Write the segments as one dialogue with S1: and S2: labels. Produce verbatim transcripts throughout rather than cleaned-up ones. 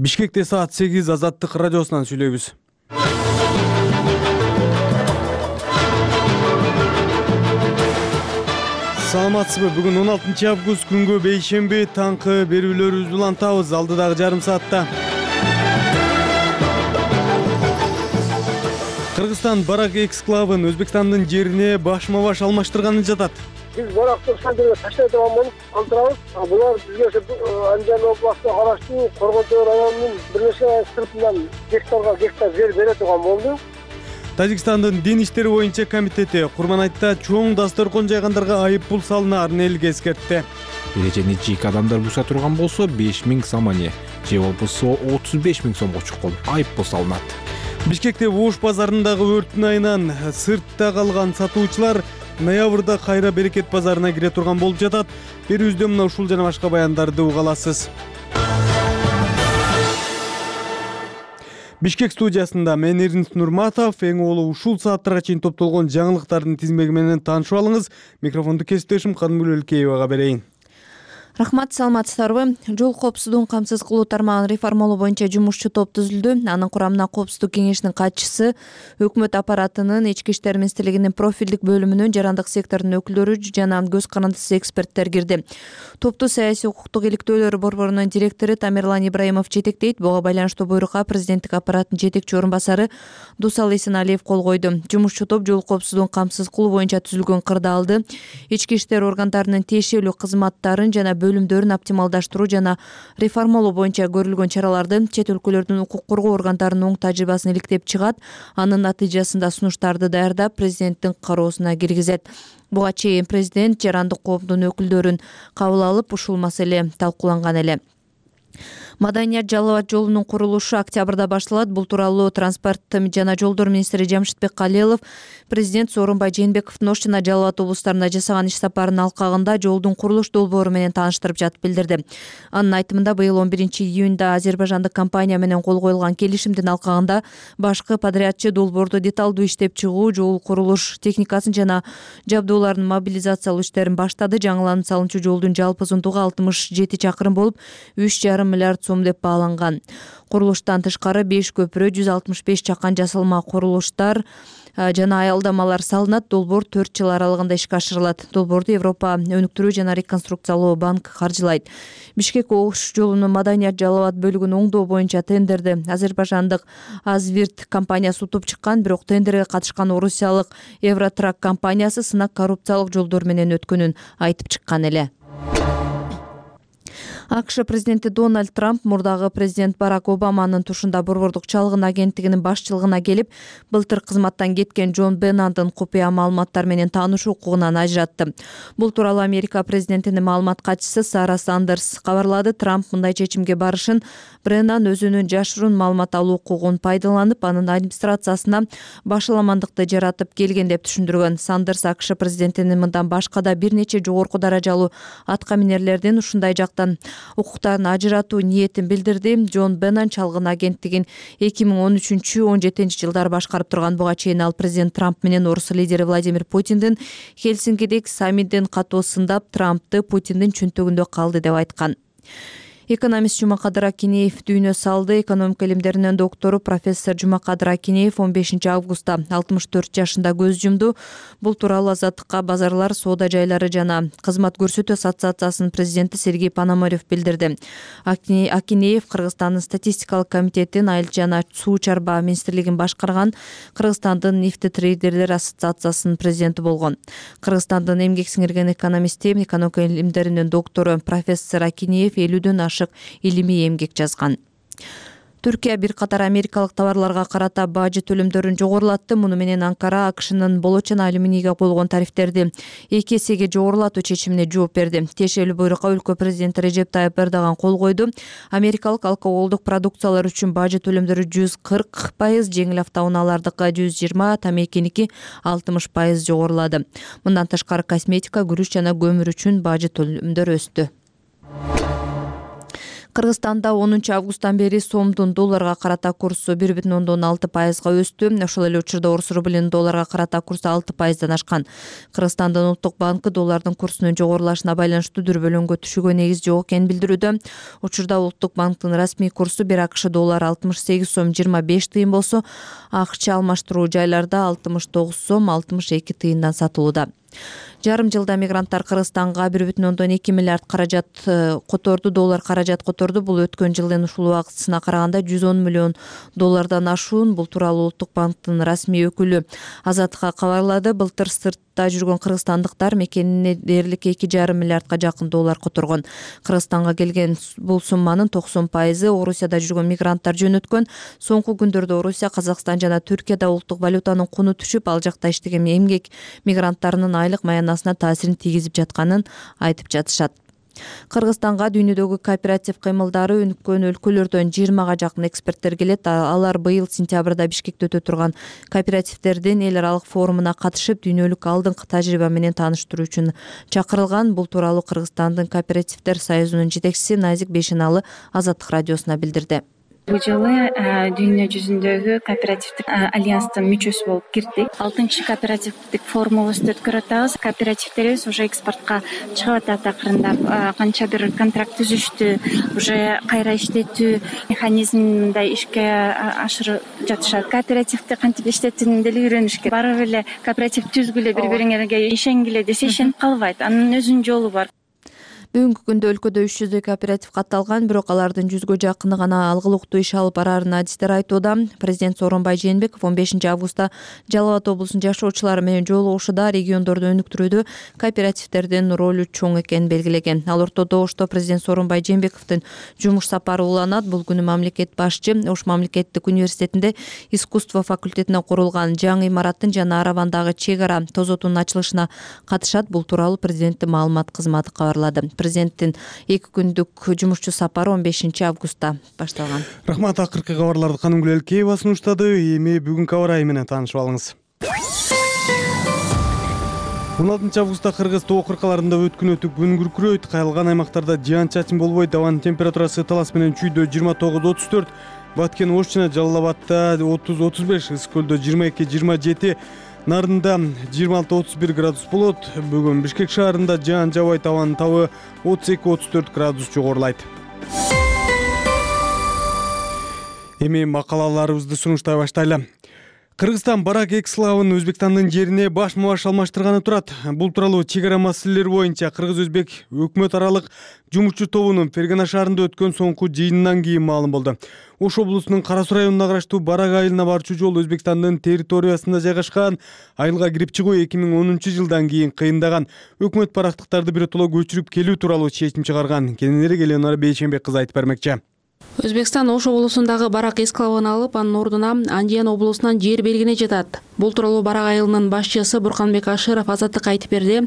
S1: Бишкекте саат сегиз Азаттык радиосунан сүйлөйбүз. Саламатсызбы? Бүгүн он алтынчы август күнгө бейшемби таңкы берүүлөрүбүздү улантабыз. Алдыдагы жарым саатта Кыргызстан барак эксклавын Өзбекстандын жерине башма-баш алмаштырганы жатат.
S2: Биз баракты ошондой таштайдыган болуп калтырабыз. Булар бизге Анжан областына караштуу Коргонтөө районунун бир нече сыртынан гектарга гектар жер бере турган болду.
S1: Тажикстандын дин иштери боюнча комитети Курманайтта чоң дасторкон жайгандарга айып пул салынаарын элге эскертти.
S3: Эрежени жеке адамдар буза турган болсо беш миң самане же болбосо отуз беш миң сомго чукул айып пул салынат.
S1: Бишкекте Ош базарындагы өрттүн айынан сыртта калган сатуучулар ноябрда кайра Берекет базарына кире турган болуп жатат. Берүүбүздө мына ушул жана башка баяндарды уга аласыз. Бишкек студиясында мен Эринс Нурматов, эң олу ушул сааттарга чейин топтолгон жаңылыктардын тизмеги менен таанышып алыңыз. Микрофонду кесиптешим Кадымгүл Өлкеевага берейин.
S4: Рахмат, саламатсыздарбы? Жол коопсуздугун камсыз кылуу тармагын реформалоо боюнча жумушчу топ түзүлдү. Анын курамына Коопсуздук кеңешинин катчысы, өкмөт аппаратынын, Ички иштер министрлигинин профилдик бөлүмүнүн, жарандык сектордун өкүлдөрү жана көз карандысыз эксперттер кирди. Топту саясий укуктук иликтөөлөр борборунун директору Тамерлан Ибраимов жетектейт. Буга байланыштуу буйрукка президенттик аппараттын жетекчи орун басары Дусал Эсеналиев кол койду. Жумушчу топ жол коопсуздугун камсыз кылуу боюнча түзүлгөн кырдаалды, ички иштер органдарынын тиешелүү кызматтарын жана бөлүмдөрүн оптималдаштыруу жана реформалоо боюнча көрүлгөн чараларды, чет өлкөлөрдүн укук коргоо органдарынын оң тажрыйбасын иликтеп чыгат, анын натыйжасында сунуштарды даярдап президенттин кароосуна киргизет. Буга чейин президент жарандык коомдун өкүлдөрүн кабыл алып, ушул маселе талкууланган эле. Маданият Жалал абад жолунун курулушу октябрда башталат. Бул тууралуу транспорт жана жолдор министри Жамшитбек Калиелов президент Сооронбай Жээнбековдун Ош жана Жалал абад облустарына жасаган иш сапарынын алкагында жолдун курулуш долбоору менен тааныштырып жатып билдирди. Анын айтымында быйыл он биринчи июнда азербайжандык компания менен кол коюлган келишимдин алкагында башкы подрядчы долбоорду деталдуу иштеп чыгуу, жол курулуш техникасын жана жабдууларын мобилизациялоо иштерин баштады. Жаңыланып салынчу жолдун жалпы узундугу алтымыш жети чакырым болуп, үч жарым миллиард сом деп бааланган. Курулуштан тышкары беш көпүрө, жүз алтымыш беш чакан жасалма курулуштар жана аялдамалар салынат. Долбоор төрт жыл аралыгында ишке ашырылат. Долбоорду Европа өнүктүрүү жана реконструкциялоо банк каржылайт. Бишкек Ош жолунун Маданият Жалал абад бөлүгүн оңдоо боюнча тендерди азербайжандык Азвирт компаниясы утуп чыккан, бирок тендерге катышкан орусиялык Евротрак компаниясы сынак коррупциялык жолдор менен өткөнүн айтып чыккан эле. АКШ президенти Дональд Трамп мурдагы президент Барак Обаманын тушунда борбордук чалгын агенттигинин башчылыгына келип, былтыр кызматтан кеткен Джон Беннандын купуя маалыматтар менен таанышуу укугунан ажыратты. Бул тууралуу Америка президентинин маалымат катчысы Сара Сандерс кабарлады. Трамп мындай чечимге барышын Бреннан өзүнүн жашыруун маалымат алуу укугун пайдаланып, анын администрациясына башаламандыкты жаратып келген деп түшүндүргөн. Сандерс АКШ президентинин мындан башка да бир нече жогорку даражалуу атка минерлердин ушундай жактан укуктарын ажыратуу ниетин билдирди. Джон Беннан чалгын агенттигин эки миң он үчүнчү он жетинчи жылдары башкарып турган. Буга чейин ал президент Трамп менен орус лидери Владимир Путиндин Хельсинкидеги саммиттин катуу сындап, Трампты Путиндин чөнтөгүндө калды деп айткан. Экономист Жумакадыр Акинеев дүйнө салды. Экономика илимдеринин доктору профессор Жумакадыр Акинеев он бешинчи августта алтымыш төрт жашында көз жумду. Бул тууралуу Азаттыкка базарлар, соода жайлары жана кызмат көрсөтүү ассоциациясынын президенти Сергей Пономарев билдирди. Акинеев Кыргызстандын статистикалык комитетин, айыл жана суу чарба министрлигин башкарган, Кыргызстандын нефтетрейдерлер ассоциациясынын президенти болгон. Кыргызстандын эмгек сиңирген экономисти, экономика илимдеринин доктору профессор Акинеев элүүдөн ашык илимий эмгек жазган. Түркия бир катар америкалык товарларга карата бажы төлөмдөрүн жогорулатты. Муну менен Анкара АКШнын болот жана алюминийге койгон тарифтерди эки эсеге жогорулатуу чечимине жооп берди. Тиешелүү буйрукка өлкө президенти Режеп Тайып Эрдоган кол койду. Америкалык алкоголдук продукциялар үчүн бажы төлөмдөрү жүз кырк пайыз, жеңил автоунаалардыкы жүз жыйырма, тамекиники алтымыш пайыз жогорулады. Мындан тышкары косметика, күрүч жана көмүр үчүн бажы төлөмдөр өстү. Кыргызстанда онунчу августтан бери сомдун долларга карата курсу бир бүтүн ондон алты пайызга өстү. Ошол эле учурда орус рублинин долларга карата курсу алты пайыздан ашкан. Кыргызстандын улуттук банкы доллардын курсунун жогорулашына байланыштуу дүрбөлөңгө түшүүгө негиз жок экенин билдирүүдө. Учурда улуттук банктын расмий курсу бир акш доллары алтымыш сегиз сом жыйырма беш тыйын болсо, акча алмаштыруу жайларда алтымыш тогуз сом алтымыш эки тыйындан сатылууда. Жарым жылда мигранттар Кыргызстанга бир бүтүн ондон эки миллиард каражат которду, доллар каражат которду. Бул өткөн жылдын ушул убактысына караганда жүз он миллион доллардан ашуун. Бул тууралуу Улуттук банктын расмий өкүлү Азаттыкка кабарлады. Былтыр сыртта жүргөн кыргызстандыктар мекенине дээрлик эки жарым миллиардка жакын доллар которгон. Кыргызстанга келген бул сумманын токсон пайызы Орусияда жүргөн мигранттар жөнөткөн. Соңку күндөрдө Орусия, Казакстан жана Түркияда улуттук валютанын куну түшүп, ал жакта иштеген эмгек мигранттарынын айлык маянасына таасирин тийгизип жатканын айтып жатышат. Кыргызстанга дүйнөдөгү кооператив кыймылдары өнүккөн өлкөлөрдөн жыйырмага жакын эксперттер келет. Алар быйыл сентябрда Бишкекте өтө турган кооперативдердин эл аралык форумуна катышып, дүйнөлүк алдыңкы тажрыйба менен тааныштыруу үчүн чакырылган. Бул тууралуу Кыргызстандын кооперативдер союзунун жетекчиси Назик Бешеналы Азаттык радиосуна билдирди.
S5: Бул жылы дүйнө жүзүндөгү кооперативдик альянстын мүчөсү болуп кирдик. алтынчы кооперативдик форумубузду өткөрүп атабыз. Кооперативдерибиз уже экспортко чыгып атат акырындап. Канча бир контракт түзүштү, уже кайра иштетүү механизмин мындай ишке ашырып жатышат. Кооперативди кантип иштетүүнү деле үйрөнүш керек. Барып эле кооператив түзгүлө, бири бириңерге ишенгиле десе ишенип калбайт. Анын өзүнүн жолу бар.
S4: Бүгүнкү күндө өлкөдө үч жүздөй кооператив катталган, бирок алардын жүзгө жакыны гана алгылыктуу иш алып барарын адистер айтууда. Президент Сооронбай Жээнбеков он бешинчи августта Жалал Абад облусунун жашоочулары менен жолугушууда региондорду өнүктүрүүдө кооперативдердин ролу чоң экенин белгилеген. Ал ортодо Ошто президент Сооронбай Жээнбековдун жумуш сапары уланат. Бул күнү мамлекет башчы Ош мамлекеттик университетинде искусство факультетине курулган жаңы имараттын жана Аравандагы чек ара тозотунун ачылышына катышат. Бул тууралуу президенттин маалымат кызматы кабарлады. Президенттин эки күндүк жумушчу сапары он бешинчи августта башталган.
S1: Рахмат, акыркы кабарларды Канымгүл Элкеева сунуштады. Эми бүгүнкү аба ырайы менен таанышып алыңыз. он алтынчы августта Кыргыз тоо кыркаларында өткөн өтүп күн күркүрөйт. Кайрылган аймактарда жаан чачын болбойт. Абанын температурасы Талас менен Чүйдө жыйырма тогуз отуз төрт, Баткен Ош жана Жалал Абадта отуз отуз беш, Ысык көлдө жыйырма эки жыйырма жети, Нарында жыйырма алты отуз бир градус болот. Бүгүн Бишкек шаарында жаан жабайт, абанын табы отуз эки отуз төрт градус жогорулайт. Эми макалаларыбызды сунуштай баштайлы. Кыргызстан барак экславын Өзбекстандын жерине башма-баш алмаштырганы турат. Бул тууралуу чек ара маселелери боюнча Кыргыз-Өзбек өкмөт аралык жумушчу тобунун Фергана шаарында өткөн соңку жыйынынан кийин маалым болду. Ош облусунун Кара Суу районуна караштуу Барак айылына барчу жол Өзбекстандын территориясында жайгашкан. Айылга кирип чыгуу эки миң онунчу жылдан кийин кыйындаган. Өкмөт барактыктарды биротоло көчүрүп келүү тууралуу чечим чыгарган. Кененирээк Элеонора Бейшенбек кызы айтып бермекчи.
S6: Өзбекстан Ош облусундагы Барак эсклавын алып, анын ордуна Андиян облусунан жер белгине жатат. Бул тууралуу Барак айылынын башчысы Бурканбек Ашыров Азаттыкка айтып берди.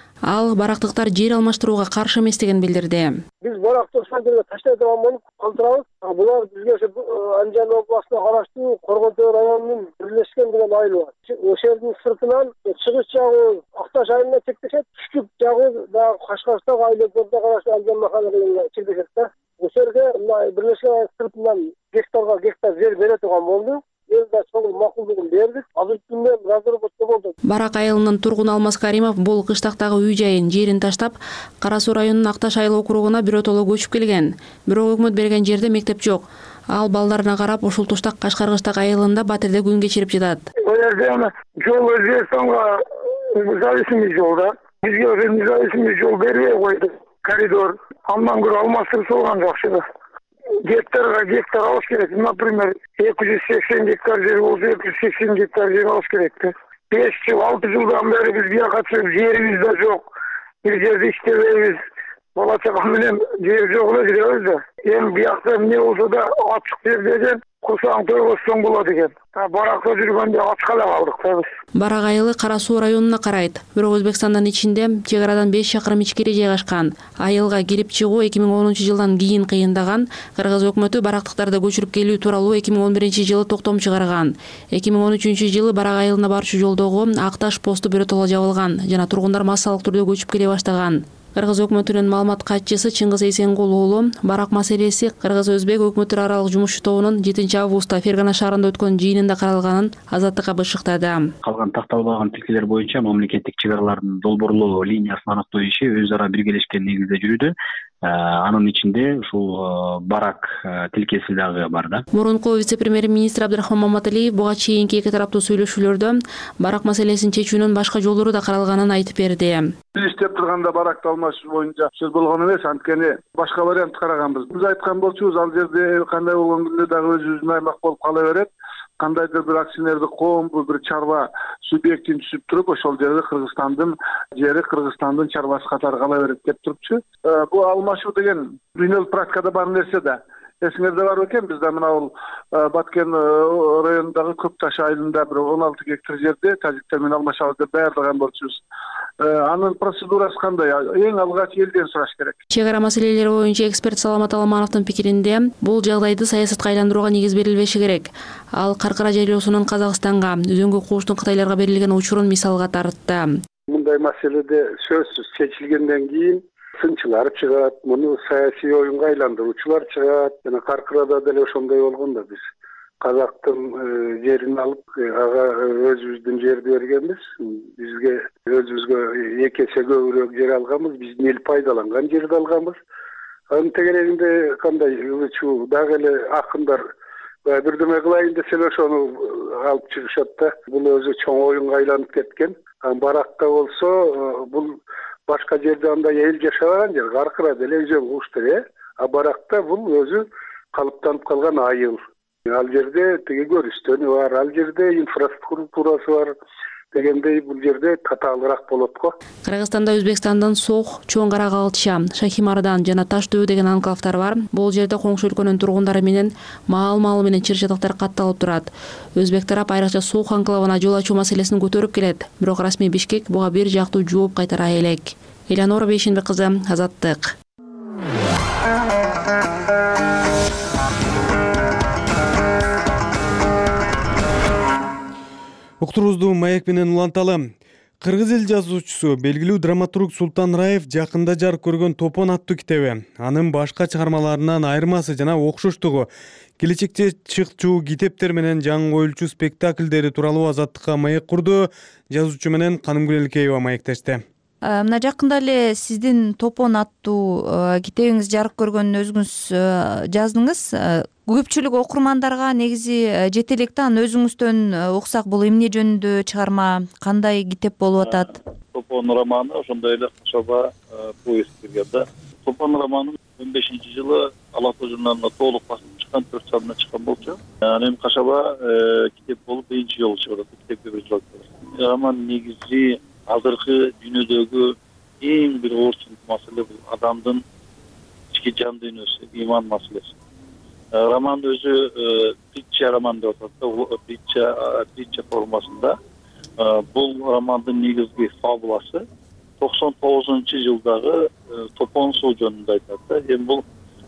S6: Ал барактыктар жер алмаштырууга каршы эместигин билдирди.
S2: Биз баракты ошондой таштай турган болуп калтырабыз. Булар бизге Андиян областына караштуу Коргонтөө районунун бирлешкен деген айылы бар. Ошол жердин сыртынан чыгыш жагы Акташ айылына чектешет, түштүк жагы дагы Кашкарстагы айылдарга караштуу Андиян махаллаларына чектешет да. Ошол жерде мына бирлешкен сыртынан гектарга гектар жер бере турган болду. Элда чоң макулдугун бердик. Азыр күндө разработка болду.
S6: Барак айылынын тургуну Алмаз Каримов бул кыштактагы үй жайын жерин таштап, Кара Суу районунун Акташ айыл округуна биротоло көчүп келген. Бирок өкмөт берген жерде мектеп жок. Ал балдарына карап ушул туштак Кашкаргычтак айылында батирде күн кечирип жатат.
S2: Бул жерде аны жол Өзбекстанга независимый жол да. Бизге уже независимый жол бербей койду. Коридор. Андан көрө алмаштырып салган жакшы да. Гектарга гектар алыш керек. Например, эки жүз сексен гектар жер болсо эки жүз сексен гектар жер алыш керек да. беш жыл, алты жылдан бери бизге катышып жерибиз да жок. Бир жерде иштебейбиз. Бала чага менен жер жок эле жүрөбүз да. Эми биякта эмне болсо да ачык жер деген курсаң тойгосоң болот экен. Баракта жүргөндө ачка эле калдык да биз.
S6: Барак айылы Кара Суу районуна карайт. Бирок Өзбекстандын ичинде чек арадан беш чакырым ичкери жайгашкан. Айылга кирип чыгуу эки миң онунчу жылдан кийин кыйындаган. Кыргыз өкмөтү барактыктарды көчүрүп келүү тууралуу эки миң он биринчи жылы токтом чыгарган. эки миң он үчүнчү жылы Барак айылына барчу жолдогу Акташ посту биротоло жабылган жана тургундар массалык түрдө көчүп келе баштаган. Кыргыз өкмөтүнүн маалымат катчысы Чыңгыз Эсенгул уулу барак маселеси кыргыз-өзбек өкмөттөр аралык жумушчу тобунун жетинчи августта Фергана шаарында өткөн жыйынында каралганын Азаттыкка бышыктады.
S7: Калган такталбаган тилкелер боюнча мамлекеттик чек аралардын долбоорлоо линиясын аныктоо иши өз ара биргелешкен негизде жүрүүдө. Анын ичинде ушул барак тилкеси дагы бар да.
S6: Мурунку вице-премьер-министр Абдрахман Маматалиев буга чейинки эки тараптуу сүйлөшүүлөрдө барак маселесин чечүүнүн башка жолдору да каралганын айтып берди.
S8: Биз иштеп турганда баракты алмашуу боюнча сөз болгон эмес, анткени башка вариант караганбыз. Биз айткан болчубуз, ал жерде кандай болгон күндө дагы өзүбүздүн аймак болуп кала берет. Кандайдыр бир акционердик коомду, бир чарба субъектин түзүп туруп, ошол жерде Кыргызстандын жери Кыргызстандын чарбасы катары кала берет деп турупчу. Бул алмашуу деген дүйнөлүк практикада бар нерсе да. Эсиңерде бар экен, бизде мына бул Баткен районундагы Көкташ айылында бир он алты гектар жерде тажиктер менен алмашабыз деп даярдаган болчубуз. Анын процедурасы кандай? Эң алгач элден сураш керек.
S6: Чек ара маселелери боюнча эксперт Саламат Аламановдун пикиринде, бул жагдайды саясатка айландырууга негиз берилбеши керек. Ал Каркара жайлоосунун Казакстанга, Үзөңгү кууштун Кытайларга берилген учурун мисалга тартты.
S2: Мындай маселеде сөзсүз чечилгенден кийин сынчылар чыгат, муну саясий оюнга айландыруучулар чыгат. Жана Каркарада деле ошондой болгон да, биз Казактын жерин алып, ага өзүбүздүн жерди бергенбиз. Бизге өзүбүзгө эки эсе көбүрөөк жер алганбыз, биздин эл пайдаланган жерди алганбыз. Анын тегерегинде кандай чуу дагы эле акындар бирдеме кылайын десе эле ошону алып чыгышат да. Бул өзү чоң оюнга айланып кеткен. Баракта болсо бул башка жерде андай эл жашабаган жер, Каркара деле Үзөң куушту, а баракта бул өзү калыптанып калган айыл. Ал жерде теге көрүстөнү бар, ал жерде инфраструктурасы бар дегендей, бул жерде татаалыраак болот го.
S6: Кыргызстанда Өзбекстандын Сох, Чоң Карагалча, Шахимардан жана Таш дөбө деген анклавдар бар. Бул жерде коңшу өлкөнүн тургундары менен маал-маалы менен чыр-чатактар катталып турат. Өзбек тарап айрыкча Сох анклавына жол ачуу маселесин көтөрүп келет. Бирок расмий Бишкек буга бир жактуу жооп кайтара элек. Элянора Бейшенбек кызы, Азаттык.
S1: Уктуруубузду маек менен уланталы. Кыргыз эл жазуучусу, белгилүү драматург Султан Раев жакында жарык көргөн Топон аттуу китеби, анын башка чыгармаларынан айырмасы жана окшоштугу, келечекте чыкчу китептер менен жаңы коюлчу спектакльдери тууралуу Азаттыкка маек курду. Жазуучу менен Канымгүл Элкеева маектешти.
S4: Мына жакында эле сиздин Топон аттуу китебиңиз жарык көргөнүн өзүңүз жаздыңыз. Көпчүлүк окурмандарга негизи жете элек да, анын өзүңүздөн уксак бул эмне жөнүндө чыгарма, кандай китеп болуп атат?
S9: Топон романы ошондой эле кошоба повесть берген да. Топон романын он бешинчи жылы Алатоо журналында толук басылып чыккан, төрт санына чыккан болчу. Анан эми кошоба китеп болуп биринчи жолу чыгып атат. Китепке бир жыл атат. Роман негизи азыркы дүйнөдөгү эң бир оорчун маселе бул адамдын ички жан дүйнөсү, иман маселеси. Роман өзү притча роман деп атат, притча притча формасында. Бул романдын негизги фабуласы токсон тогузунчу жылдагы Топон суу жөнүндө айтат. Эми бул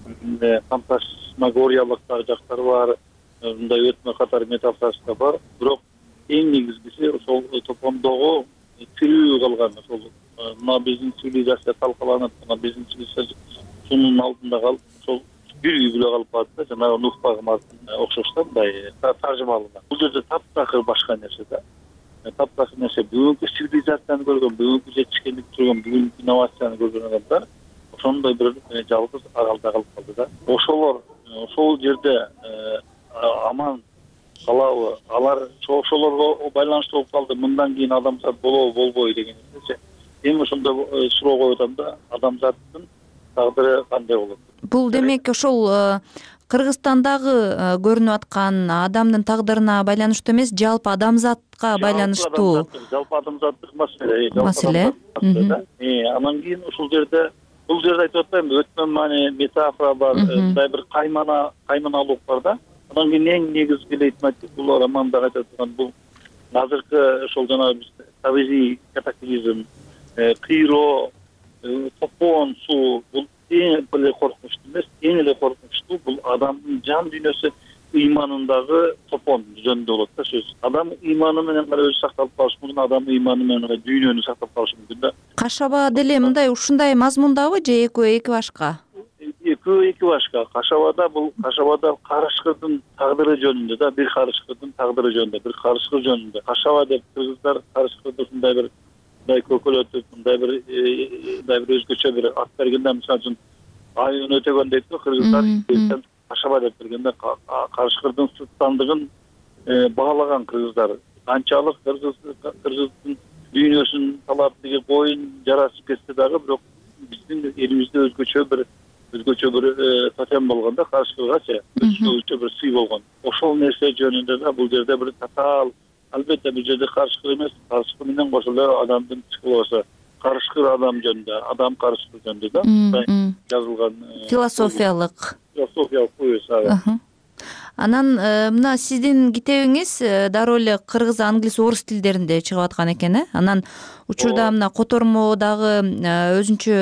S9: фантасмагориялык жактары бар, мындай өтмө катар метафорасы да бар. Бирок эң негизгиси ошол Топондогу тирүү калган, ошол мына биздин цивилизация талкаланып, мына биздин цивилизациянын алдында калып, ошол бир үй бүлө калып калды, жанагы Нух пайгамбардын окшоштон мындай таржымалына. Бул жерде таптакыр башка нерсе да. Таптакыр нерсе бүгүнкү цивилизацияны көргөн, бүгүнкү жетишкендикти көргөн, бүгүнкү инновацияны көргөн адамдар ошондой бир жалгыз аралда калып калды да. Ошолор ошол жерде аман калабы, алар ошолорго байланыштуу болуп калды. Мындан кийин адамзат болобу, болбойбу деген нерсе. Эми ошондой суроо коюп атам да, адамзаттын тагдыры кандай болот?
S4: Бул демек ошол Кыргызстандагы көрүнүп аткан адамдын тагдырына байланыштуу эмес, жалпы адамзатка байланыштуу.
S9: Жалпы адамзаттык маселе.
S4: Маселе.
S9: Анан кийин ушул жерде, бул жерде айтып атпайм, өтмө маани, метафора бар, мындай бир каймана, кайманалык бар да. Анан кийин эң негизги лейтмотив бул романда айтып аткан бул азыркы ошол жана табигый катаклизм, кыйроо, Топон суу, бул эң эле коркунучтуу эмес, эң эле коркунучтуу бул адамдын жан дүйнөсү, ыйманындагы Топон жөнүндө болот да сөз. Адам ыйманы менен гана өзү сакталып калышы мүмкүн, адам ыйманы менен гана дүйнөнү сактап калышы мүмкүн да.
S4: Кашаба деле мындай ушундай мазмундабы же экөө эки башка?
S9: Экөө эки башка. Кашабада бул Кашабада карышкырдын тагдыры жөнүндө да, бир карышкырдын тагдыры жөнүндө, бир карышкыр жөнүндө. Кашаба деп кыргыздар карышкырды ушундай бир мындай көкөлөтүп, мындай бир мындай бир өзгөчө бир ат бергенде, мисалы үчүн айын өтөгөн дейт го кыргыздар. Кашаба деп бергенде карышкырдын сырттандыгын баалаган кыргыздар. Канчалык кыргыз кыргыздын дүйнөсүн талап тиги боюн жарасып кетсе дагы, бирок биздин элибизде өзгөчө бир өзгөчө бир тотем болгон да, карышкыргачы өзгөчө бир сый болгон. Ошол нерсе жөнүндө да бул жерде бир татаал, албетте бул жерде карышкыр эмес, карышкыр менен кошуло адамдын психологиясы, карышкыр адам жөнүндө, адам карышкыр жөнүндө да жазылган
S4: философиялык
S9: философиялык поэзия.
S4: Анан мына сиздин китебиңиз дароо эле кыргыз, англис, орус тилдеринде чыгып аткан экен, э? Анан учурда мына котормодагы өзүнчө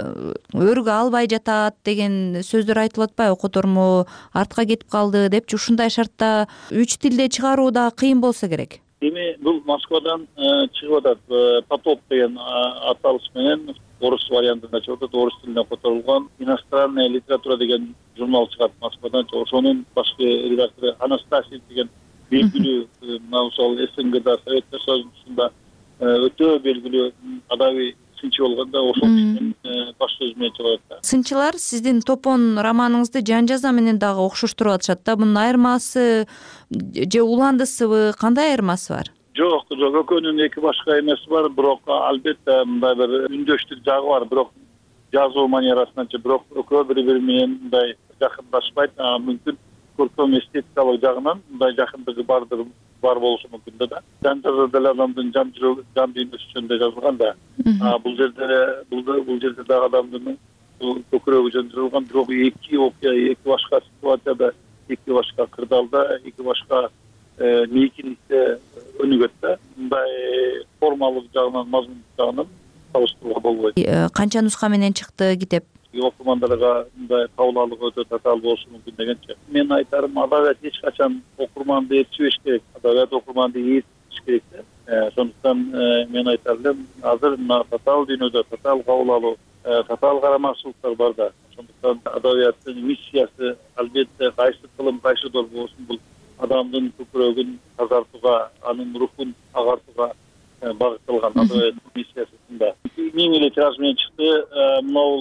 S4: өргө албай жатат деген сөздөр айтылып атпайбы? Котормо артка кетип калды депчи. Ушундай шартта үч тилде чыгаруу да кыйын болсо керек.
S9: Эми бул Москвадан чыгып атат. Потоп деген аталыш менен орус вариантында чыгып атат. Орус тилинде которулган иностранная литература деген журнал чыгат Москвадан. Ошонун башкы редактору Анастасий деген белгилүү, мына ошол СНГда, Советтер Союзунда өтө белгилүү адабий сынчы болгондо ошол кишинин баш сөзү менен чыгып атат.
S4: Сынчылар сиздин топон романыңызды жан жаза менен дагы окшоштуруп атышат да. Мунун айырмасы же уландысыбы, кандай айырмасы бар?
S9: Жок, жок, экөөнүн эки башка эмеси бар, бирок албетте мындай бир үндөштүк жагы бар, бирок жазуу манерасынанчы, бирок экөө бири-бири менен мындай жакындашпайт. Мүмкүн көркөм эстетикалык жагынан мындай жакындыгы бардыр, бар болушу мүмкүн да. Жан жаза деле адамдын жан жүрөгү, жан дүйнөсү жөнүндө жазылган да. Бул жерде бул жерде дагы адамдын көкүрөгү жөнүндө жазылган, бирок эки окуя, эки башка ситуацияда, эки башка кырдаалда, эки башка мейкиндикте өнүгөт да. Мындай формалык жагынан, мазмундук жагынан салыштырууга болбойт.
S4: Канча нуска менен чыкты китеп?
S9: Окурмандарга мындай кабыл алуу өтө татаал болушу мүмкүн дегенче. Мен айтарым, адабият эч качан окурманды ээрчибеш керек. Адабият окурманды ээрчиш керек да. Сондуктан мен айтар элем, азыр мына татаал дүйнөдө татаал кабыл алуу, татаал карамакчылыктар бар да. Сондуктан адабияттын миссиясы албетте кайсы тылым, кайсы дор болсун, бул адамдын көкүрөгүн тазартууга, анын рухун агартууга багытталган адабияттын миссиясында. Миң эле тираж менен чыкты. Могул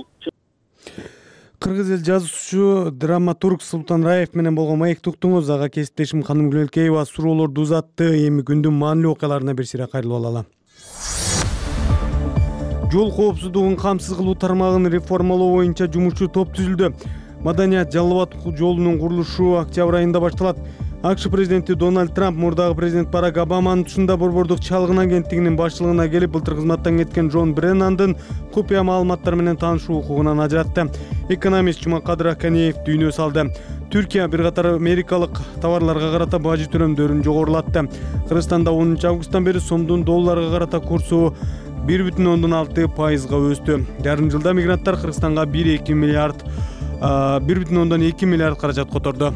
S1: Кыргыз эл жазуучу, драматург Султан Раев менен болгон маекти уктуңуз. Ага кесиптешим Ханым Гүлөлкеева суроолорду узатты. Эми күндүн маанилүү окуяларына бир сыйра кайрылып алалы. Жол коопсуздугун камсыз кылуу тармагын реформалоо боюнча жумушчу топ түзүлдү. Маданият Жалал Абад жолунун курулушу октябрь айында башталат. АКШ президенти Дональд Трамп мурдагы президент Барак Обаманын тушунда борбордук чалгын агенттигинин башчылыгына келип, былтыр кызматтан кеткен Джон Бреннандын купуя маалыматтар менен таанышуу укугунан ажыратты. Экономист Жумакадыр Аканиев дүйнө салды. Түркия бир катар америкалык товарларга карата бажы төлөмдөрүн жогорулатты. Кыргызстанда онунчу августтан бери сомдун долларга карата курсу бир бүтүн ондон алты пайызга өстү. Жарым жылда мигранттар Кыргызстанга бир эки миллиард бир бүтүн ондон эки миллиард каражат которду.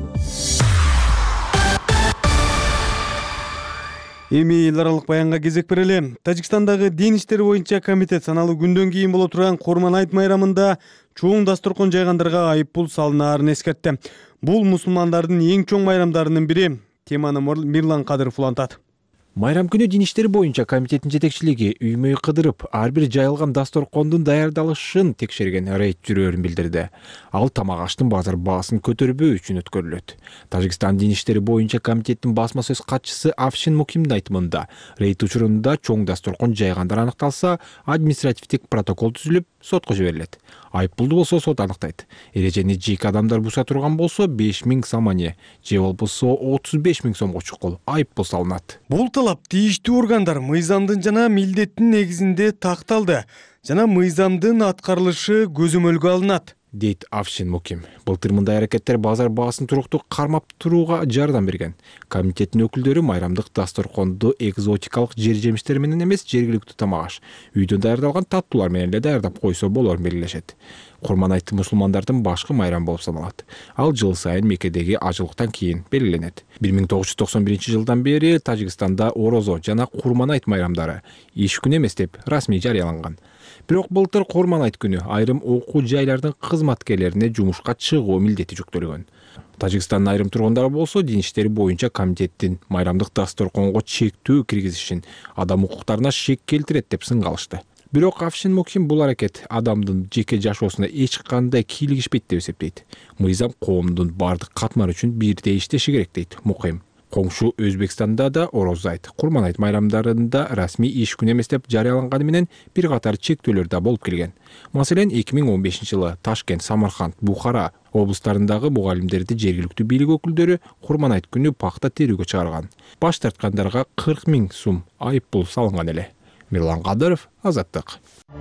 S1: Эми эл аралык баянга кезек берели. Тажикстандагы дин иштери боюнча комитет саналуу күндөн кийин боло турган Курман айт майрамында чоң дасторкон жайгандарга айып пул салынаарын эскертти. Бул мусулмандардын эң чоң майрамдарынын бири. Теманы Мирлан Кадыров улантат.
S3: Майрам күнү дин иштери боюнча комитеттин жетекчилиги үймөй кыдырып, ар бир жайылган дасторкондун даярдалышын текшерген рейд жүрөөрүн билдирди. Ал тамак аштын базар баасын көтөрбөө үчүн өткөрүлөт. Тажикстан дин иштери боюнча комитеттин басма сөз катчысы Афшин Мукимдин айтымында, рейд учурунда чоң дасторкон жайгандар аныкталса, административдик протокол түзүлүп, сотко жиберилет. Айыппулду болсо сот аныктайт. Эрежени жеке адамдар буза турган болсо беш миң самане, же болбосо отуз беш миң сомго чукул айыппул салынат.
S1: Бул талап тийиштүү органдар мыйзамдын жана милдеттин негизинде такталды жана мыйзамдын аткарылышы көзөмөлгө алынат, дейт Афшин Муким. Былтыр мындай аракеттер базар баасын туруктуу кармап турууга жардам берген. Комитеттин өкүлдөрү майрамдык дасторконду экзотикалык жер жемиштер менен эмес, жергиликтүү тамак аш, үйдөн даярдалган таттуулар менен эле даярдап койсо болорун белгилешет.
S3: Курман айт мусулмандардын башкы майрамы болуп саналат. Ал жыл сайын Меккедеги ажылыктан кийин белгиленет. бир миң тогуз жүз токсон биринчи жылдан бери Тажикстанда Орозо жана Курман айт майрамдары иш күн эмес деп расмий жарыяланган. Бирок былтыр Курман айт күнү айрым окуу жайлардын кызматкерлерине жумушка чыгуу милдети жүктөлгөн. Тажикстандын айрым тургундары болсо дин иштери боюнча комитеттин майрамдык дасторконго чектөө киргизишин адам укуктарына шек келтирет деп сынгалышты. Бирок Афшин Муким бул аракет адамдын жеке жашоосуна эч кандай кийлигишпейт деп эсептейт. Мыйзам коомдун бардык катмары үчүн бирдей иштеши керек дейт Муким. Коңшу Өзбекстанда да Орозо айт, Курман айт майрамдарында расмий иш күн эмес деп жарыяланганы менен бир катар чектөөлөр да болуп келген. Маселен, эки миң он бешинчи жылы Ташкент, Самарканд, Бухара облустарындагы мугалимдерди жергиликтүү бийлик өкүлдөрү Курман айт күнү пакта терүүгө чыгарган. Баш тарткандарга кырк миң сум айып пул салынган эле. Мирлан Кадыров, Азаттык.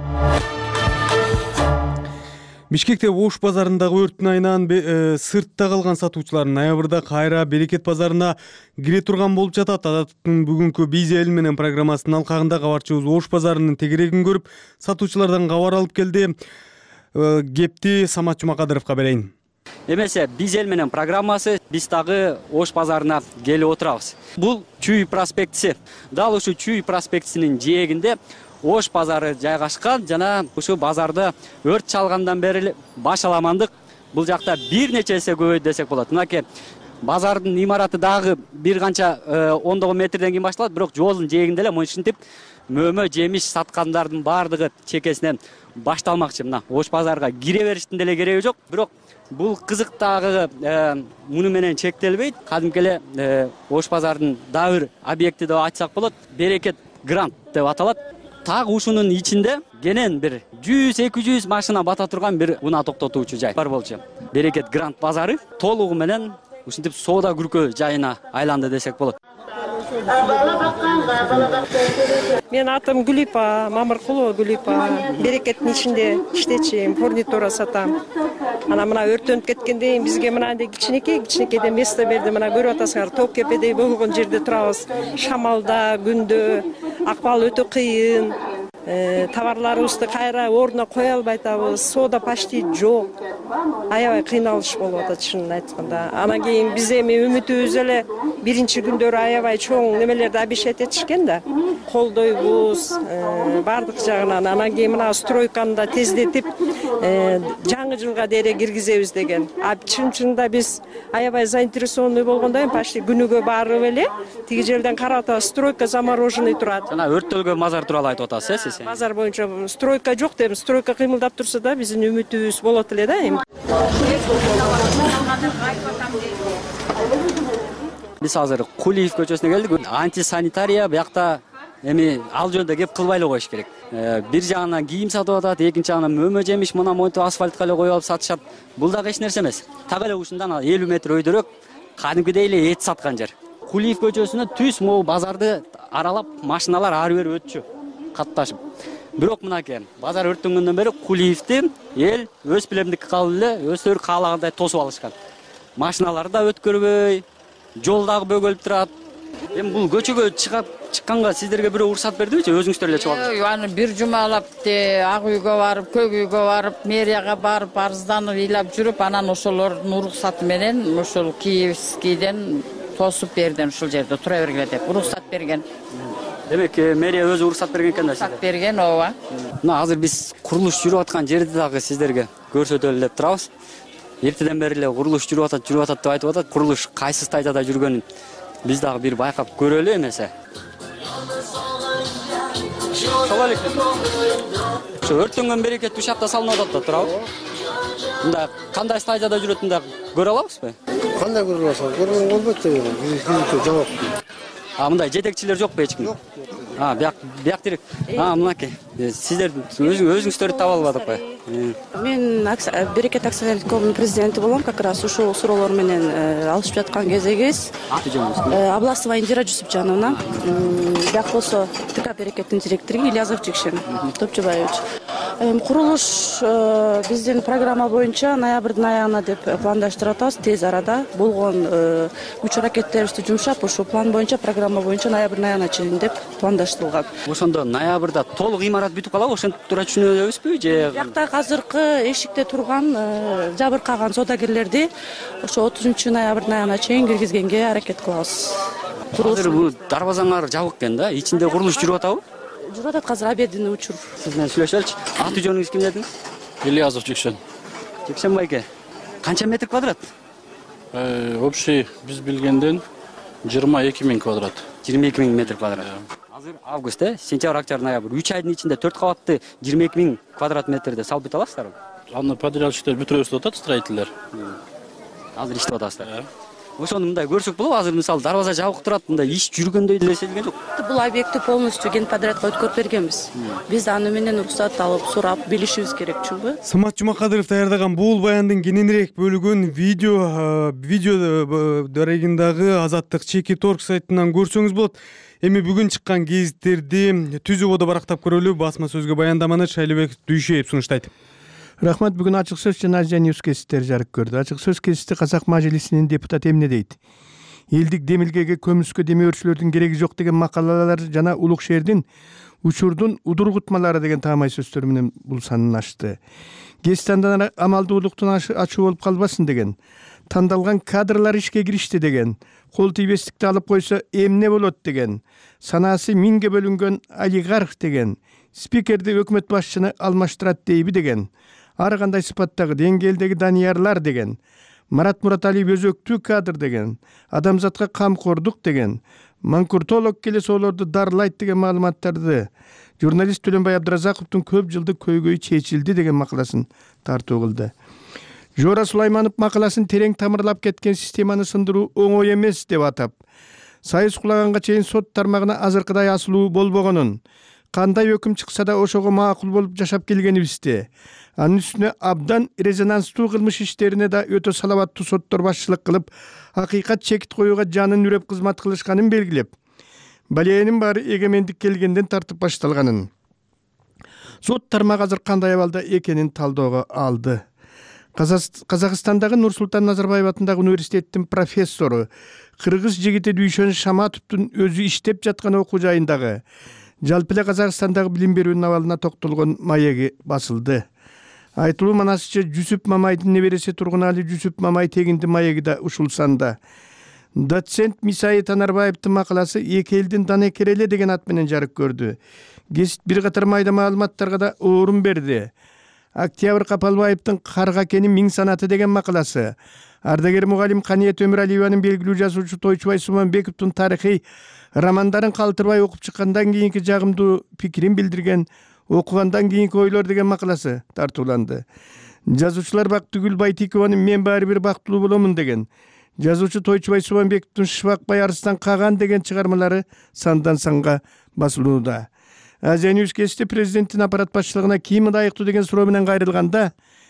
S1: Бишкекте Ош базарындагы өрттүн айынан сыртта калган сатуучулар ноябрда кайра Берекет базарына кире турган болуп жатат. Адаттыктын бүгүнкү биз эл менен программасынын алкагында кабарчыбыз Ош базарынын тегерегин көрүп, сатуучулардан кабар алып келди. Кепти Самат Жумакадыровго берейин.
S10: Эмесе биз эл менен программасы биз дагы Ош базарына келип отурабыз. Бул Чүй проспектиси. Дал ушу Чүй проспектисинин жээгинде Ош базары жайгашкан жана ушу базарда өрт чалгандан бери башаламандык бул жакта бир нече эсе көбөйдү десек болот. Мынакей базардын имараты дагы бир канча ондогон метрден кийин башталат, бирок жолдун жээгинде эле монтип мөмө жемиш саткандардын баардыгы чекесинен башталмакчы. Мына Ош базарга кире бериштин деле кереги жок, бирок бул кызык дагы муну менен чектелбейт. Кадимки эле Ош базардын дагы бир объекти деп айтсак болот, Берекет Гранд деп аталат. Так ушунун ичинде кенен бир жүз эки жүз машина бата турган бир унаа токтотуучу жай бар болчу. Берекет Гранд базары толугу менен ушинтип соода күркө жайына айланды десек болот.
S11: Мен атым Гүлипа, Мамыркулова Гүлипа. Берекеттин ичинде иштечим, фурнитура сатам. Ана мына өрттөнүп кеткенден кийин бизге мынандай кичинекей кичинекейден место берди. Мына көрүп атасыңар, ток кепедей болгон жерде турабыз. Шамалда, күндө, акбал өтө кыйын. Товарларыбызды кайра ордуна кое албай атабыз. Соода почти жок. Аябай кыйналыш болуп атат чынын айтканда. Анан кийин биз эми үмүтүбүз эле биринчи күндөрү аябай чоң немелерди обещать этишкен да. Колдойбуз, бардык жагынан. Анан кийин мына стройканы да тездетип, жаңы жылга дере киргизебиз деген. А чын-чынында биз аябай заинтересованный болгондон почти күнүгө барып эле тиги жерден карап атабыз, стройка замороженный турат.
S10: Жана өрттөлгөн базар тууралуу айтып атасыз, э?
S11: Базар боюнча стройка жок деп, стройка кыймылдап турса да биздин үмүтүбүз болот эле да эми.
S10: Биз азыр Кулиев көчөсүнө келдик. Антисанитария биякта эми ал жөнүндө кеп кылбай эле коюш керек. Бир жагынан кийим сатып атат, экинчи жагынан мөмө жемиш мына монтип асфальтка эле коюп алып сатышат. Бул дагы эч нерсе эмес. Так эле ушундан элүү метр өйдөрөөк кадимкидей эле эт саткан жер. Кулиев көчөсүнө түз могу базарды аралап машиналар ары бери өтчү, катташып. Бирок мынакей базар өрттөнгөндөн бери Кулиевди эл өз билемдикке калып эле өздөрү каалагандай тосуп алышкан. Машиналар да өткөрбөй, жол дагы бөгөлүп турат. Эми бул көчөгө чыгып чыкканга сиздерге бирөө уруксат бердибичи? Өзүңүздөр эле чыгып алып?
S12: Аны бир жумалап Ак үйгө барып, Көк үйгө барып, мэрияга барып, арызданып, ыйлап жүрүп, анан ошолордун уруксаты менен ошол Киевскийден тосуп берден ушул жерде тура бергиле деп уруксат берген.
S10: Демек, мэрия өзү уруксат берген экен да сизге?
S12: Уруксат берген, ооба.
S10: Мына азыр биз курулуш жүрүп аткан жерди дагы сиздерге көрсөтөлү деп турабыз. Эртеден бери эле курулуш жүрүп атат, жүрүп атат деп айтып атат. Курулуш кайсы стадияда жүргөнүн биз дагы бир байкап көрөлү эмесе. Салам алейкум. Ошо өрттөнгөн Берекет үч апта салынып атат да турабы? Мында кандай стадияда жүрөтүн да көрө алабызбы?
S13: Кандай көрө аласыз? Көргөн болбойт да эми. Биз жок.
S10: А мындай жетекчилер жокпу эч ким? А, бияк бияк дирек. А, мынакей. Сиздер өзүңүздөрдү таба албадыкпы?
S14: Мен Берекет акционерлик коомунун президенти болом, как раз ушул суроолор менен алышып жаткан кезегибиз.
S10: Аты жөнүңүз?
S14: Абласова Индира Жусупжановна. Бияк болсо ТК Берекеттин директору Ильязов Жекшен Топчубаевич. Курулуш биздин программа боюнча ноябрдын аягына деп пландаштырып атабыз. Тез арада болгон күч аракеттерибизди жумшап, ушул план боюнча программа боюнча ноябрдын аягына чейин деп пландаштырылган.
S10: Ошондо ноябрда толук имарат аппарат бүтүп калабы, ошентип туура түшүнөбүзбү же?
S14: Биякта азыркы эшикте турган жабыркаган соодагерлерди ошо отузунчу ноябрдын аягына чейин киргизгенге аракет кылабыз.
S10: Азыр бул дарбазаңар жабык экен да, ичинде курулуш жүрүп атабы?
S14: Жүрүп атат азыр обеденный учур.
S10: Сиз менен сүйлөшөлүчү. Аты жөнүңүз ким дедиңиз?
S15: Ильязов Жексен.
S10: Жексен байке. Канча метр квадрат?
S15: Общий биз билгенден жыйырма эки миң квадрат.
S10: жыйырма эки миң метр квадрат. Азыр август, э, сентябрь, октябрь, ноябрь үч айдын ичинде төрт кабатты жыйырма эки миң квадрат метрде салып бете аласыздарбы?
S15: Аны подрядчиктер бүтүрөбүз деп атат, строительдер.
S10: Азыр иштеп атасыздар. Ошону мындай көрсөк болобу? Азыр мисалы дарбаза жабык турат, мындай иш жүргөндөй деле сезилген жок.
S14: Бул объектти полностью генподрядка өткөрүп бергенбиз. Биз аны менен уруксат алып, сурап, билишибиз керек, чүнбү?
S1: Самат Жумакадыров даярдаган бул баяндын кененирээк бөлүгүн видео видео дарегиндагы Азаттык Чеки торг сайтынан көрсөңүз болот. Эми бүгүн чыккан гезиттерди түзүп ода барактап көрөлү. Басма сөзгө баяндаманы Шайлыбек Дүйшеев сунуштайт.
S16: Рахмат. Бүгүн ачык сөз жана Азия Ньюс гезиттери жарык көрдү. Ачык сөз гезити Казак Мажлисинин депутаты эмне дейт? Элдик демилгеге көмүскө демөөрчүлөрдүн кереги жок деген макалалар жана улук шээрдин учурдун удургутмалары деген таамай сөздөр менен бул санын ачты. Гезиттен амалдуулуктун ачуу болуп калбасын деген. Тандалган кадрлар ишке киришти деген. Кол тийбестикти алып койсо эмне болот деген. Санаасы миңге бөлүнгөн олигарх деген. Спикерди өкмөт башчыны алмаштырат дейби деген. Ар кандай сыпаттагы деңгээлдеги даниярлар деген. Марат Мураталиев өзөктүү кадр деген. Адамзатка камкордук деген. Манкуртолог келе соолорду дарлайт деген маалыматтарды журналист Төлөнбай Абдыразаковдун көп жылдык көйгөйү чечилди деген макаласын тартуу кылды. Жора Сулайманов макаласын терең тамырлап кеткен системаны сындыруу оңой эмес деп атап, сайыс кулаганга чейин сот тармагына азыркыдай асылуу болбогонун, кандай өкүм чыкса да ошого макул болуп жашап келгенибизди, анын үстүнө абдан резонанстуу кылмыш иштерине да өтө салабаттуу соттор башчылык кылып, акыйкат чекит коюуга жанын үрөп кызмат кылышканын белгилеп, балеянын баары эгемендик келгенден тартып башталганын, сот тармагы азыр кандай абалда экенин талоого алды. Казакстандагы Нурсултан Назарбаев атындагы университеттин профессору, кыргыз жигити Дүйшөн Шаматовдун өзү иштеп жаткан окуу жайындагы жалпы эле Казакстандагы билим берүүнүн абалына токтолгон маеги басылды. Айтылуу манасыча Жүсүп Мамайдын небереси Тургунали Жүсүп Мамай тегинди маеги да ушул санда. Доцент Мисайы Танарбаевдин макаласы эки элдин данекерели деген ат менен жарык көрдү. Гезит бир катар майда маалыматтарга да орун берди. Октябрь Капалбаевдин Карга кени миң санаты деген макаласы, ардагер мугалим Каниет Өмүралиеванын белгилүү жазуучу Тойчубай Суманбековдун тарыхый романдарын калтырбай окуп чыккандан кийинки жагымдуу пикирин билдирген окугандан кийинки ойлор деген макаласы тартууланды. Жазуучулар Бактыгүл Байтикованын мен баары бир бактылуу боломун деген, жазуучу Тойчубай Субанбековдун Шыбакбай Арыстан Каган деген чыгармалары сандан санга басылууда. Азия Ньюс гезити президенттин аппарат башчылыгына ким ылайыктуу деген суроо менен кайрылганда,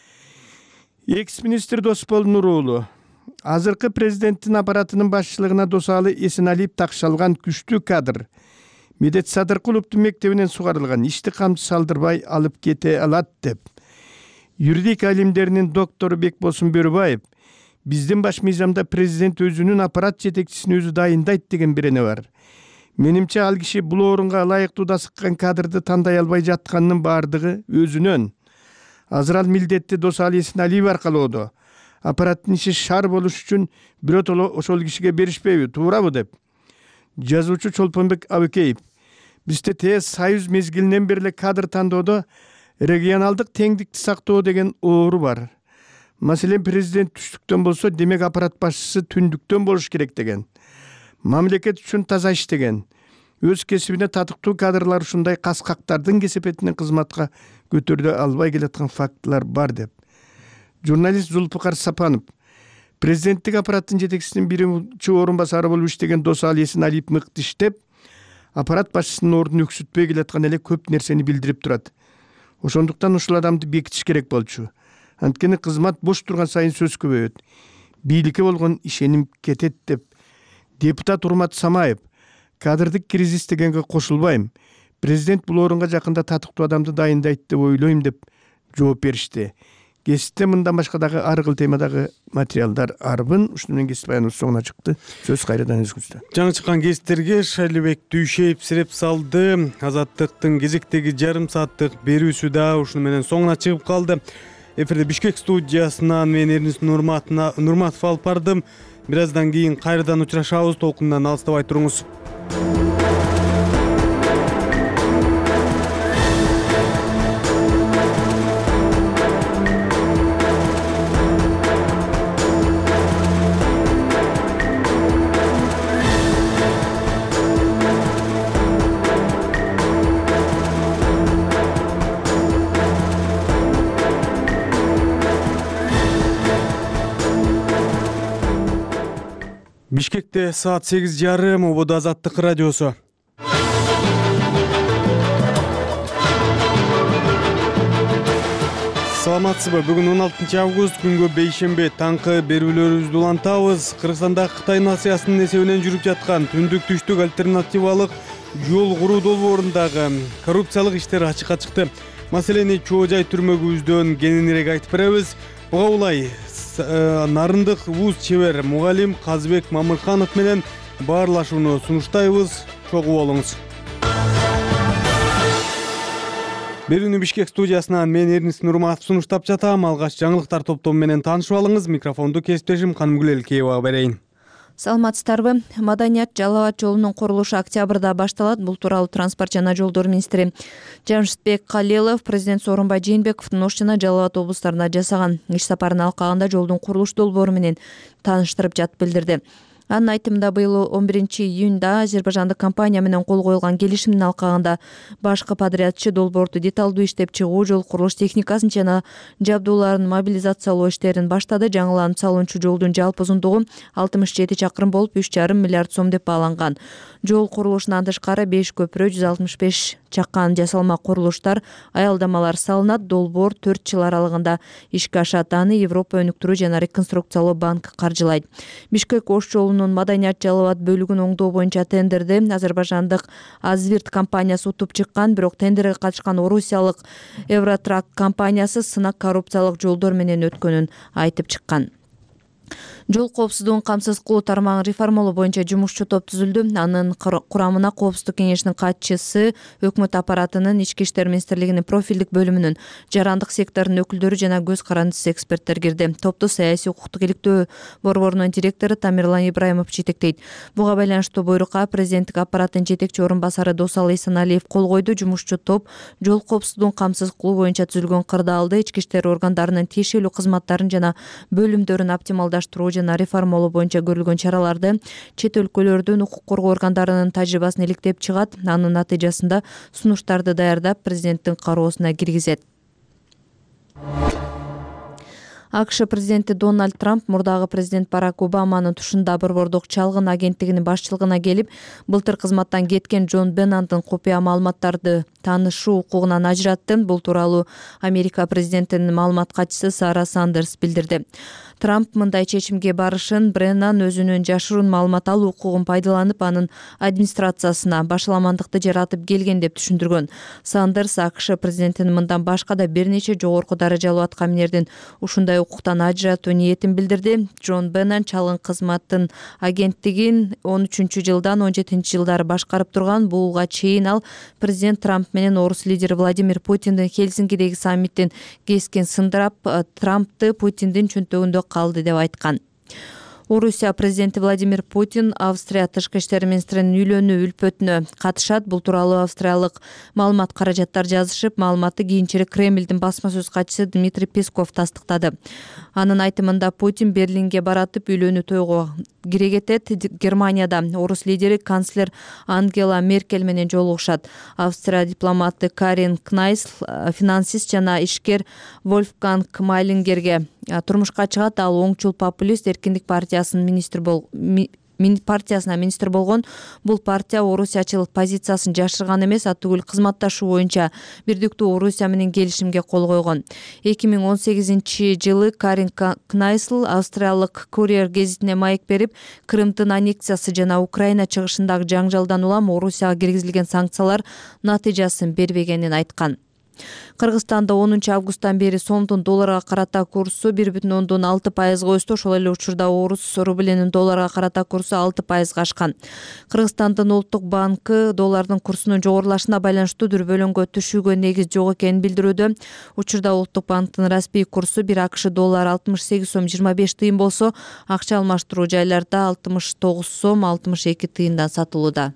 S16: экс-министр Досбол Нурулу азыркы президенттин аппаратынын башчылыгына Досалы Эсеналиев такшалган күчтүү кадр Медет Садыркуловдун мектебинен сугарылган, ишти камчы салдырбай алып кете алат деп. Юридика илимдеринин доктору Бекболсун Бөрүбаев биздин баш мыйзамда президент өзүнүн аппарат жетекчисин өзү дайындайт деген бирене бар. Менимче ал киши бул орунга ылайыктуу дасыккан кадрды тандай албай жатканынын баардыгы өзүнөн. Азыр ал милдетти Досалы Эсеналиев аркалоодо. Аппараттын иши шар болуш үчүн биротоло ошол кишиге беришпейби, туурабы деп. Жазуучу Чолпонбек Абыкеев бизде тез союз мезгилинен бери кадр тандоодо регионалдык теңдикти сактоо деген оору бар. Маселен, президент түштүктөн болсо, демек аппарат башчысы түндүктөн болуш керек деген. Мамлекет үчүн таза иштеген, өз кесибине татыктуу кадрлар ушундай каскактардын кесепетинен кызматка көтөрүлө албай келаткан фактылар бар деп. Журналист Зулпукар Сапанов президенттик аппараттын жетекчисинин биринчи орун басары болуп иштеген Досалы Эсеналиев мыкты иштеп, аппарат башчысынын ордун өксүтпөй келаткан эле көп нерсени билдирип турат. Ошондуктан ушул адамды бекитиш керек болчу. Анткени кызмат бош турган сайын сөз көбөйөт. Бийликке болгон ишеним кетет деп. Депутат Урмат Самаев кадрдык кризис дегенге кошулбайм. Президент бул орунга жакында татыктуу адамды дайындайт деп ойлойм деп жооп беришти. кесипте мындан башка дагы ар кыл темадагы материалдар арбын. Ушуну менен кесип баяныбыз соңуна чыкты. Сөз кайрадан өзүңүздө.
S1: Жаңы чыккан кесиптерге Шайлыбек Дүйшеев сиреп салды. Азаттыктын кезектеги жарым сааттык берүүсү да ушуну менен соңуна чыгып калды. Эфирде Бишкек студиясынан мен Эрнис Нурматов алып бардым. Бир аздан кийин кайрадан учурашабыз. Толкундан алыстабай туруңуз. Бишкекте саат сегиз жарым, ободо Азаттык радиосу. Саламатсызбы? Бүгүн он алтынчы август күнгө бейшембе таңкы берүүлөрүбүздү улантабыз. Кыргызстанда Кытай нациясынын эсебинен жүрүп жаткан түндүк түштүк альтернативалык жол куруу долбоорундагы коррупциялык иштер ачыкка чыкты. Маселени чоо жай түрмөгүбүздөн кененирээк айтып беребиз. Буга улай Нарындык вуз чебер мугалим Казбек Мамырханов менен баарлашууну сунуштайбыз. Чогуу болуңуз. Берүүнү Бишкек студиясынан мен Эрнис Нурматов сунуштап жатам. Алгач жаңылыктар топтому менен таанышып алыңыз. Микрофонду кесиптешим Канымгүл Элкеева берейин.
S4: Саламатсыздарбы? Маданият Жалал абад жолунун курулушу октябрда башталат. Бул тууралуу транспорт жана жолдор министри Жамшитбек Калилов президент Сооронбай Жээнбековдун Ош жана Жалал абад облустарына жасаган иш сапарын алкагында жолдун курулуш долбоору менен тааныштырып жатып билдирди. Анын айтымында быйыл он биринчи июнда азербайжандык компания менен кол коюлган келишимдин алкагында башкы подрядчы долбоорду деталдуу иштеп чыгуу, жол курулуш техникасын жана жабдууларын мобилизациялоо иштерин баштады. Жаңыланып салынчу жолдун жалпы узундугу алтымыш жети чакырым болуп, үч жарым миллиард сом деп бааланган. Жол курулушунан тышкары беш көпүрө, жүз алтымыш беш чакан жасалма курулуштар, аялдамалар салынат. Долбоор төрт жыл аралыгында ишке ашат. Аны Европа өнүктүрүү жана реконструкциялоо банкы каржылайт. Бишкек Ош жолунун Маданият Жалал абад бөлүгүн оңдоо боюнча тендерди азербайжандык Азвирт компаниясы утуп чыккан, бирок тендерге катышкан орусиялык Евротрак компаниясы сынак коррупциялык жолдор менен өткөнүн айтып чыккан. Жол коопсуздугун камсыз кылуу тармагын реформалоо боюнча жумушчу топ түзүлдү. Анын курамына Коопсуздук кеңешинин катчысы, өкмөт аппаратынын, Ички иштер министрлигинин профилдик бөлүмүнүн, жарандык сектордун өкүлдөрү жана көз карандысыз эксперттер кирди. Топту саясий укуктук иликтөө борборунун директору Тамерлан Ибраимов жетектейт. Буга байланыштуу буйрукка президенттик аппараттын жетекчи орун басары Досалы Эсеналиев кол койду. Жумушчу топ жол коопсуздугун камсыз кылуу боюнча түзүлгөн кырдаалды, ички иштер органдарынын тиешелүү кызматтарын жана бөлүмдөрүн оптималдаштыруу жана реформалоо боюнча көрүлгөн чараларды, чет өлкөлөрдүн укук коргоо органдарынын тажрыйбасын иликтеп чыгат. Анын натыйжасында сунуштарды даярдап президенттин кароосуна киргизет. АКШ президенти Дональд Трамп мурдагы президент Барак Обаманын тушунда борбордук чалгын агенттигинин башчылыгына келип, былтыр кызматтан кеткен Джон Беннандын купуя маалыматтарды таанышуу укугунан ажыратты. Бул тууралуу Америка президентинин маалымат катчысы Сара Сандерс билдирди. Трамп мындай чечимге барышын Бреннан өзүнүн жашыруун маалымат алуу укугун пайдаланып, анын администрациясына башаламандыкты жаратып келген деп түшүндүргөн. Сандерс АКШ президентинин мындан башка да бир нече жогорку даражалуу аткаминердин ушундай укуктан ажыратуу ниетин билдирди. Джон Беннан чалгын кызматтын агенттигин он үчүнчү жылдан он жетинчи жылдары башкарып турган. Буга чейин ал президент Трамп менен орус лидери Владимир Путиндин Хельсинкидеги саммиттин кескин сындырап, Трампты Путиндин чөнтөгүндө калды деп айткан. Орусия президенти Владимир Путин Австрия тышкы иштер министринин үйлөнүү үлпөтүнө катышат. Бул тууралуу австриялык маалымат каражаттар жазышып, маалыматты кийинчерээк Кремлдин басма сөз катчысы Дмитрий Песков тастыктады. Анын айтымында Путин Берлинге баратып үйлөнүү тойго кирегетет. Германияда орус лидери канцлер Ангела Меркель менен жолугушат. Австрия дипломаты Карин Кнайсл финансист жана ишкер Вольфганг Майлингерге турмушка чыгат. Ал оңчул популист Эркиндик партиясынын министри бол партиясына министр болгон. Бул партия орусиячылык позициясын жашырган эмес, атүгүл кызматташуу боюнча бирдиктүү Орусия менен келишимге кол койгон. эки миң он сегизинчи жылы Карин Кнайсл австриялык Курьер гезитине маек берип, Крымдын аннексиясы жана Украина чыгышындагы жаңжалдан улам Орусияга киргизилген санкциялар натыйжасын бербегенин айткан. Кыргызстанда онунчу августтан бери сомдун долларга карата курсу бир бүтүн ондон алты пайызга өстү. Ошол эле учурда орус рублинин долларга карата курсу алты пайызга ашкан. Кыргызстандын улуттук банкы доллардын курсунун жогорулашына байланыштуу дүрбөлөңгө түшүүгө негиз жок экенин билдирүүдө. Учурда улуттук банктын расмий курсу бир АКШ доллары алтымыш сегиз сом жыйырма беш тыйын болсо, акча алмаштыруу жайларда алтымыш тогуз сом алтымыш эки тыйындан сатылууда.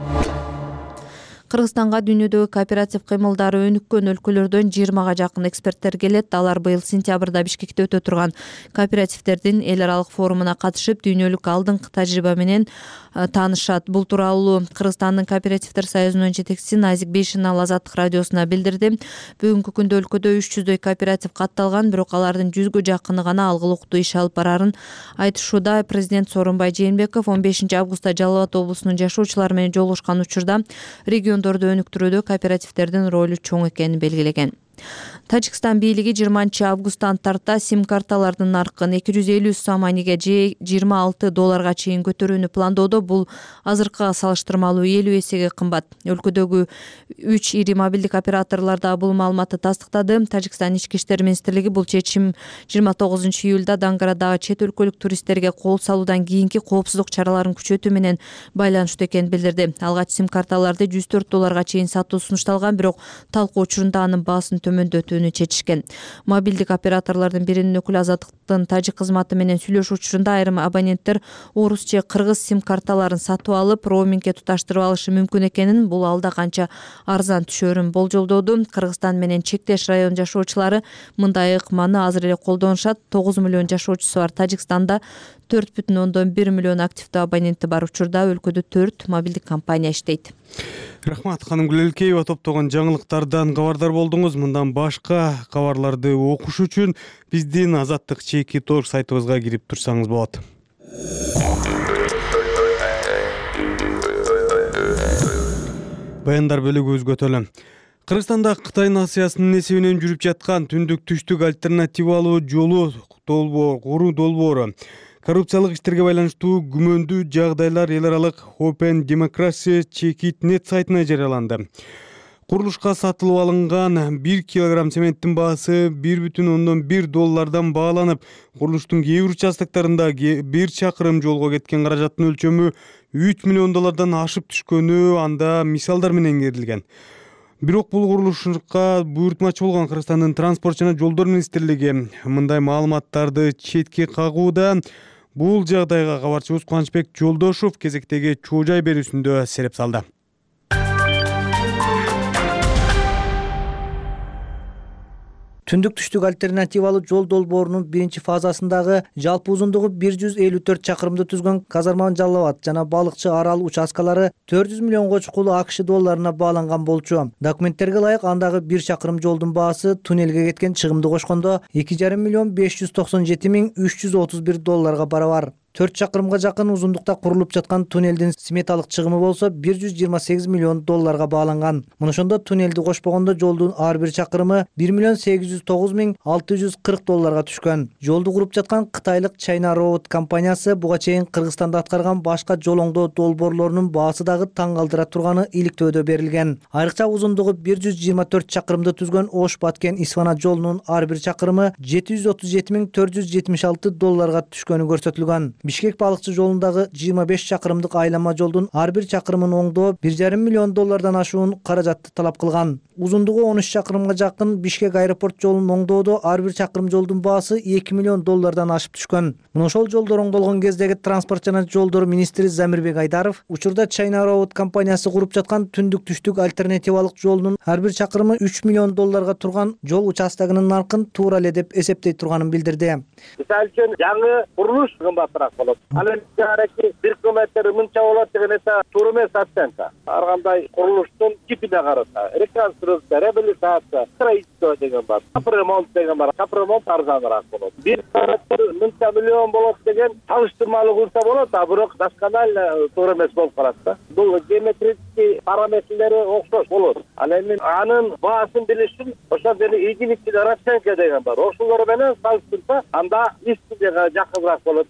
S4: Кыргызстанга дүйнөдөгү кооператив кыймылдары өнүккөн өлкөлөрдөн жыйырмага жакын эксперттер келет. Алар быйыл сентябрда Бишкекте өтө турган кооперативдердин эл аралык форумуна катышып, дүйнөлүк алдыңкы тажрыйба менен таанышат. Бул тууралуу Кыргызстандын кооперативдер союзунун жетекчиси Назик Бейшинал Азаттык радиосуна билдирди. Бүгүнкү күндө өлкөдө үч жүздөй кооператив катталган, бирок алардын жүзгө жакыны гана алгылыктуу иш алып барарын айтышууда. Президент Сооронбай Жээнбеков он бешинчи августта Жалал Абад облусунун жашоочулары менен жолугушкан учурда региондорду өнүктүрүүдө кооперативдердин ролу чоң экенин белгилеген. Тажикстан бийлиги жыйырманчы августтан тарта сим-карталардын наркын эки жүз элүү соманиге же жыйырма алты долларга чейин көтөрүүнү пландоодо. Бул азыркыга салыштырмалуу элүү эсеге кымбат. Өлкөдөгү үч ири мобилдик операторлор да бул маалыматты тастыктады. Тажикстан ички иштер министрлиги бул чечим жыйырма тогузунчу июлда Дангарадагы чет өлкөлүк туристтерге кол салуудан кийинки коопсуздук чараларын күчөтүү менен байланыштуу экенин билдирди. Алгач сим-карталарды жүз төрт долларга чейин сатуу сунушталган, бирок талкуу учурунда анын баасын төмөндөтүүнү чечишкен. Мобилдик операторлордун биринин өкүлү Азаттыктын тажик кызматы менен сүйлөшүү учурунда айрым абоненттер орус же кыргыз сим-карталарын сатып алып, роумингге туташтырып алышы мүмкүн экенин, бул алда канча арзан түшөрүн болжолдоду. Кыргызстан менен чектеш район жашоочулары мындай ыкманы азыр эле колдонушат. тогуз миллион жашоочусу бар Тажикстанда төрт бүтүн ондон бир миллион активдүү абоненти бар. Учурда өлкөдө төрт мобилдик компания иштейт.
S1: Рахмат, ханым Гүлөлкеева. Топтогон жаңылыктардан кабардар болдуңуз. Мындан башка кабарларды окуш үчүн биздин Азаттык чеки тор сайтыбызга кирип турсаңыз болот. Баяндар бөлүгү өзгөтөлө. Кыргызстанда Кытай нациясынын эсебинен жүрүп жаткан түндүк-түштүк альтернативалуу жолу долбоор, куруу долбоору коррупциялык иштерге байланыштуу күмөндүү жагдайлар эл аралык Open Democracy Check-it Net сайтына жарыяланды. Курулушка сатылып алынган бир килограмм цементтин баасы бир бүтүн ондон бир доллардан бааланып, курулуштун кээ бир участоктарында бир чакырым жолго кеткен каражаттын өлчөмү үч миллион доллардан ашып түшкөнү анда мисалдар менен берилген. Бирок бул курулушка буйртмачы болгон Кыргызстандын транспорт жана жолдор министрлиги мындай маалыматтарды четке кагууда. Бул жагдайга кабарчыбыз Кубанычбек Жолдошов кезектеги чоо жай берүүсүндө сереп салды.
S17: Түндүк-түштүк альтернативалуу жол долбоорунун биринчи фазасындагы жалпы узундугу бир жүз элүү төрт чакырымды түзгөн Казарман Жалал Абад жана Балыкчы Арал участкалары төрт жүз миллионго чукул АКШ долларына бааланган болчу. Документтерге ылайык андагы бир чакырым жолдун баасы туннелге кеткен чыгымды кошкондо эки жарым миллион беш жүз токсон жети миң үч жүз отуз бир долларга барабар. төрт чакырымга жакын узундукта курулуп жаткан туннелдин сметалык чыгымы болсо бир жүз жыйырма сегиз миллион долларга бааланган. Мына ошондо туннелди кошпогондо жолдун ар бир чакырымы бир миллион сегиз жүз тогуз миң алты жүз кырк долларга түшкөн. Жолду куруп жаткан кытайлык China Road компаниясы буга чейин Кыргызстанда аткарган башка жол оңдоо долбоорлорунун баасы дагы таң калтыра турганы иликтөөдө берилген. Айрыкча узундугу бир жүз жыйырма төрт чакырымды түзгөн Ош-Баткен-Исфана жолунун ар бир чакырымы жети жүз отуз жети миң төрт жүз жетимиш алты долларга түшкөнү көрсөтүлгөн. Бишкек Балыкчы жолундагы жыйырма беш чакырымдык айлама жолдун ар бир чакырымын оңдоо бир жарым миллион доллардан ашуун каражатты талап кылган. Узундугу он үч чакырымга жакын Бишкек аэропорт жолун оңдоодо ар бир чакырым жолдун баасы эки миллион доллардан ашып түшкөн. Мына ошол жолдор оңдолгон кездеги транспорт жана жолдор министри Замирбек Айдаров учурда China Road компаниясы куруп жаткан түндүк-түштүк альтернативалык жолунун ар бир чакырымы үч миллион долларга турган жол участогунун наркын туура эле деп эсептей турганын билдирди.
S18: Мисалы үчүн жаңы курулуш кымбатыраак болот. Ал эми бир километр мынча болот деген эсе туура эмес оценка. Ар кандай курулуштун типине карата реконструкция, реабилитация, строительство деген бар. Капремонт деген бар. Капремонт арзаныраак болот. бир километр мынча миллион болот деген салыштырмалуу кылса болот, а бирок досконально туура эмес болуп калат да. Бул геометрический параметрлери окшош болот. Ал эми анын баасын билиш үчүн ошол жерде ийгиликтүү оценка деген бар. Ошолор менен салыштырса анда истиге жакыныраак болот.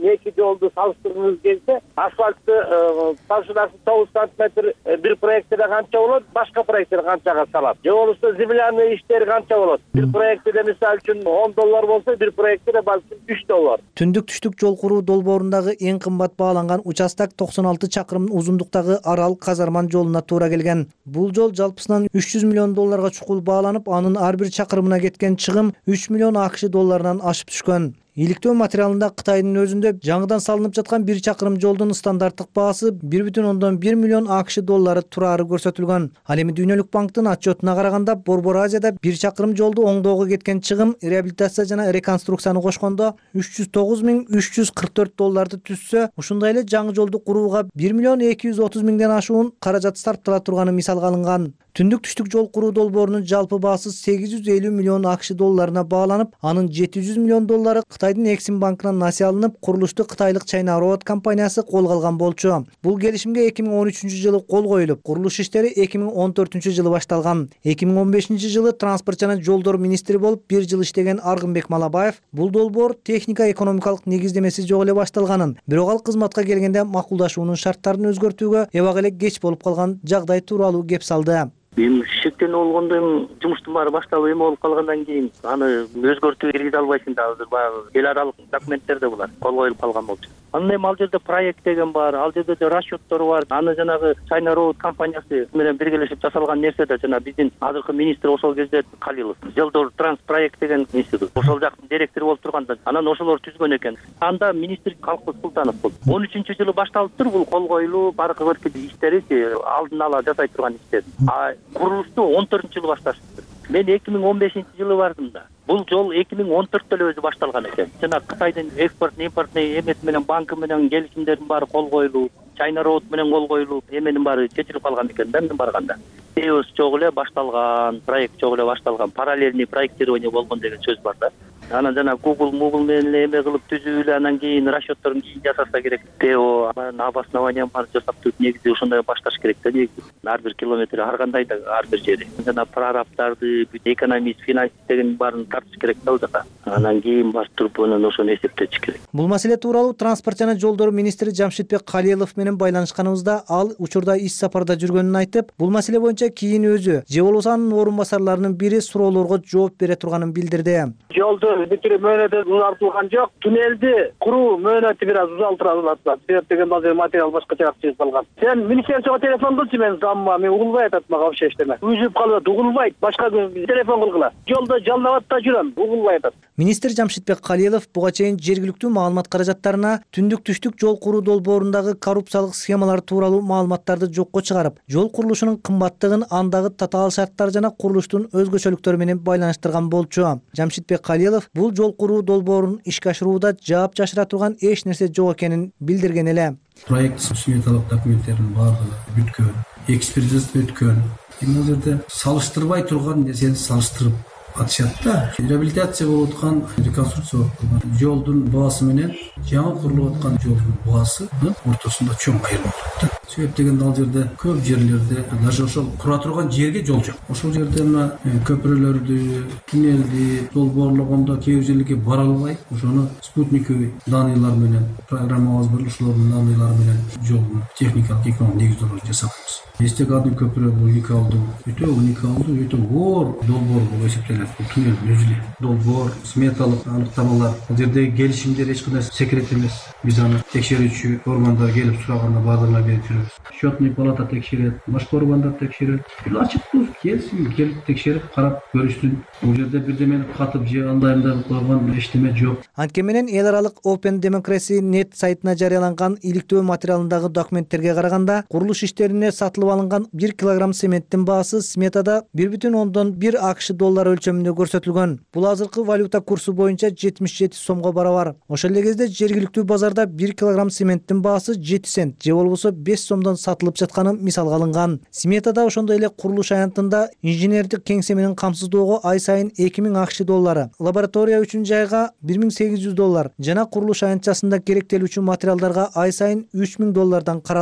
S18: эки жолду салыштыргыңыз келсе, асфальтты толщинасы тогуз сантиметр бир проектиде канча болот, башка проектиде канчага салат. Же болбосо земляный иштери канча болот? Бир проектиде мисалы үчүн он доллар болсо, бир проектиде балким үч доллар.
S17: Түндүк-түштүк жол куруу долбоорундагы эң кымбат бааланган участок токсон алты чакырым узундуктагы Арал Казарман жолуна туура келген. Бул жол жалпысынан үч жүз миллион долларга чукул бааланып, анын ар бир чакырымына кеткен чыгым үч миллион акш долларынан ашып түшкөн. Иликтөө материалында Кытайдын өзүндө жаңыдан салынып жаткан бир чакырым жолдун стандарттык баасы бир бүтүн ондон бир миллион акш доллары турары көрсөтүлгөн. Ал эми Дүйнөлүк банктын отчетуна караганда Борбор Азияда бир чакырым жолду оңдоого кеткен чыгым реабилитация жана реконструкцияны кошкондо үч жүз тогуз миң үч жүз кырк төрт долларды түзсө, ушундай эле жаңы жолду курууга бир миллион эки жүз отуз миңден ашуун каражат сарптала турганы мисалга алынган. Түндүк-түштүк жол куруу долбоорунун жалпы баасы сегиз жүз элүү миллион акш долларына бааланып, анын жети жүз миллион доллары Кытайдын Эксим банкынан насыя алынып, курулушту кытайлык China Road компаниясы колго алган болчу. Бул келишимге эки миң он үчүнчү жылы кол коюлуп, курулуш иштери эки миң он төртүнчү жылы башталган. эки миң он бешинчи жылы транспорт жана жолдор министри болуп бир жыл иштеген Аргынбек Малабаев бул долбоор техника экономикалык негиздемеси жок эле башталганын, бирок ал кызматка келгенде макулдашуунун шарттарын өзгөртүүгө эбак эле кеч болуп калган жагдай тууралуу кеп салды.
S19: Эми шектенүү болгондо эми жумуштун баары башталып эме болуп калгандан кийин аны өзгөртүү киргизе албайсың да, азыр баягы эл аралык документтерде булар кол коюлуп калган болчу. Анан эми ал жерде проект деген бар, ал жерде да расчеттор бар. Аны жанагы China Road компаниясы менен биргелешип жасалган нерсе да, жана биздин азыркы министр ошол кезде Калилов, Желдор Транс проект деген институт, ошол жактын директору болуп турганда, анан ошолор түзгөн экен. Анда министр Калкыбек Султанов болду. он үчүнчү жылы башталыптыр бул кол коюлуу, баркы бир иштери алдын ала жасай турган иштер. А курулушту он төртүнчү жылы башташты. Мен эки миң он бешинчи жылы бардым да. Бул жол эки миң он төрттө эле өзү башталган экен. Жана Кытайдын экспорт импортный эмеси менен банкы менен келишимдердин баары кол коюлуп, China Road менен кол коюлуп, эменин баары чечилип калган экен да мен барганда. Эос жок эле башталган, проект жок эле башталган, параллельный проектирование болгон деген сөз бар да. Анан жана Google, Google менен эме кылып түзүү эле, анан кийин расчетторун кийин жасаса керек. ТО на обоснование бар жасап туруп негизи ошондой башташ керек да негизи. Ар бир километр ар кандай да ар бир жери. Жана прораптарды, бүт экономист, финанс деген баарын тартыш керек да ал жака. Анан кийин барып туруп анан ошону эсептечү керек.
S17: Бул маселе тууралуу транспорт жана жолдор министри Жамшитбек Калилов менен байланышканыбызда ал учурда иш сапарда жүргөнүн айтып, бул маселе боюнча кийин өзү же болбосо анын орун басарларынын бири суроолорго жооп бере турганын билдирди.
S18: Жолду бүтүрүп мөөнөтү узартылган жок. Туннелди куруу мөөнөтү бир аз узартылат. Себеп деген базар материал башкача чыгып калган. Сен министрликке телефон кылчы, мен замма, мен угулбай атат мага вообще эчтеме. Үзүп калып угулбайт, башка телефон кылгыла. Жолдо жалдап атта жүрөм, угулбай атат.
S17: Министр Жамшитбек Калилов буга чейин жергиликтүү маалымат каражаттарына түндүк-түштүк жол куруу долбоорундагы коррупциялык схемалар тууралуу маалыматтарды жокко чыгарып, жол курулушунун кымбаттыгын андагы татаал шарттар жана курулуштун өзгөчөлүктөрү менен байланыштырган болчу. Жамшитбек Калилов бул жол куруу долбоорун ишке ашырууда жаап жашыра турган эч нерсе жок экенин билдирген эле.
S20: Проект сметалык документтердин баардыгы бүткөн, экспертиза өткөн. Эми ал жерде салыштырбай турган нерсени салыштырып атышат да. Реабилитация болуп аткан, реконструкция болуп аткан жолдун баасы менен жаңы курулуп аткан жолдун баасынын ортосунда чоң айырмалык бар. Себеп дегенде ал жерде көп жерлерде даже ошол кура турган жерге жол жок. Ошол жерде мына көпүрөлөрдү, туннелди долбоорлогондо кээ бир жерлерге бара албай, ошону спутниковый данныйлар менен, программабыз бар, ошолордун данныйлары менен жолдун техникалык экономикалык негиздүүлөрүн жасаганбыз. Эстекадын көпүрө бул уникалдуу, өтө уникалдуу, өтө оор долбоор болуп эсептелет. Бул туннел өзү долбоор, сметалык аныктамалар, ал жердеги келишимдер эч кандай секрет эмес. Биз аны текшерүүчү органдар келип сураганда баардыгына берип жүрөбүз. Счетный палата текшерет, башка органдар текшерет. Бул ачыктуу келсин, келип текшерип карап көрүшсүн. Бул жерде бирдемени катып же андайында койгон эчтеме жок.
S17: Анткени менен эл аралык Open Democracy Net сайтына жарыяланган иликтөө материалындагы документтерге караганда, курулуш иштерине сатылып алынган бир килограмм цементтин баасы сметада бир бүтүн ондон бир акш доллары өлчөмүндө көрсөтүлгөн. Бул азыркы валюта курсу боюнча жетимиш жети сомго барабар. Ошол эле кезде жергиликтүү базарда бир килограмм цементтин баасы жети цент же болбосо беш сомдон сатылып жатканы мисалга алынган. Сметада ошондой эле курулуш аянтында инженердик кеңсе менен камсыздоого ай сайын эки миң акш доллары, лаборатория үчүн жайга бир миң сегиз жүз доллар жана курулуш аянтчасында керектелүүчү материалдарга ай сайын үч миң доллардан каралган.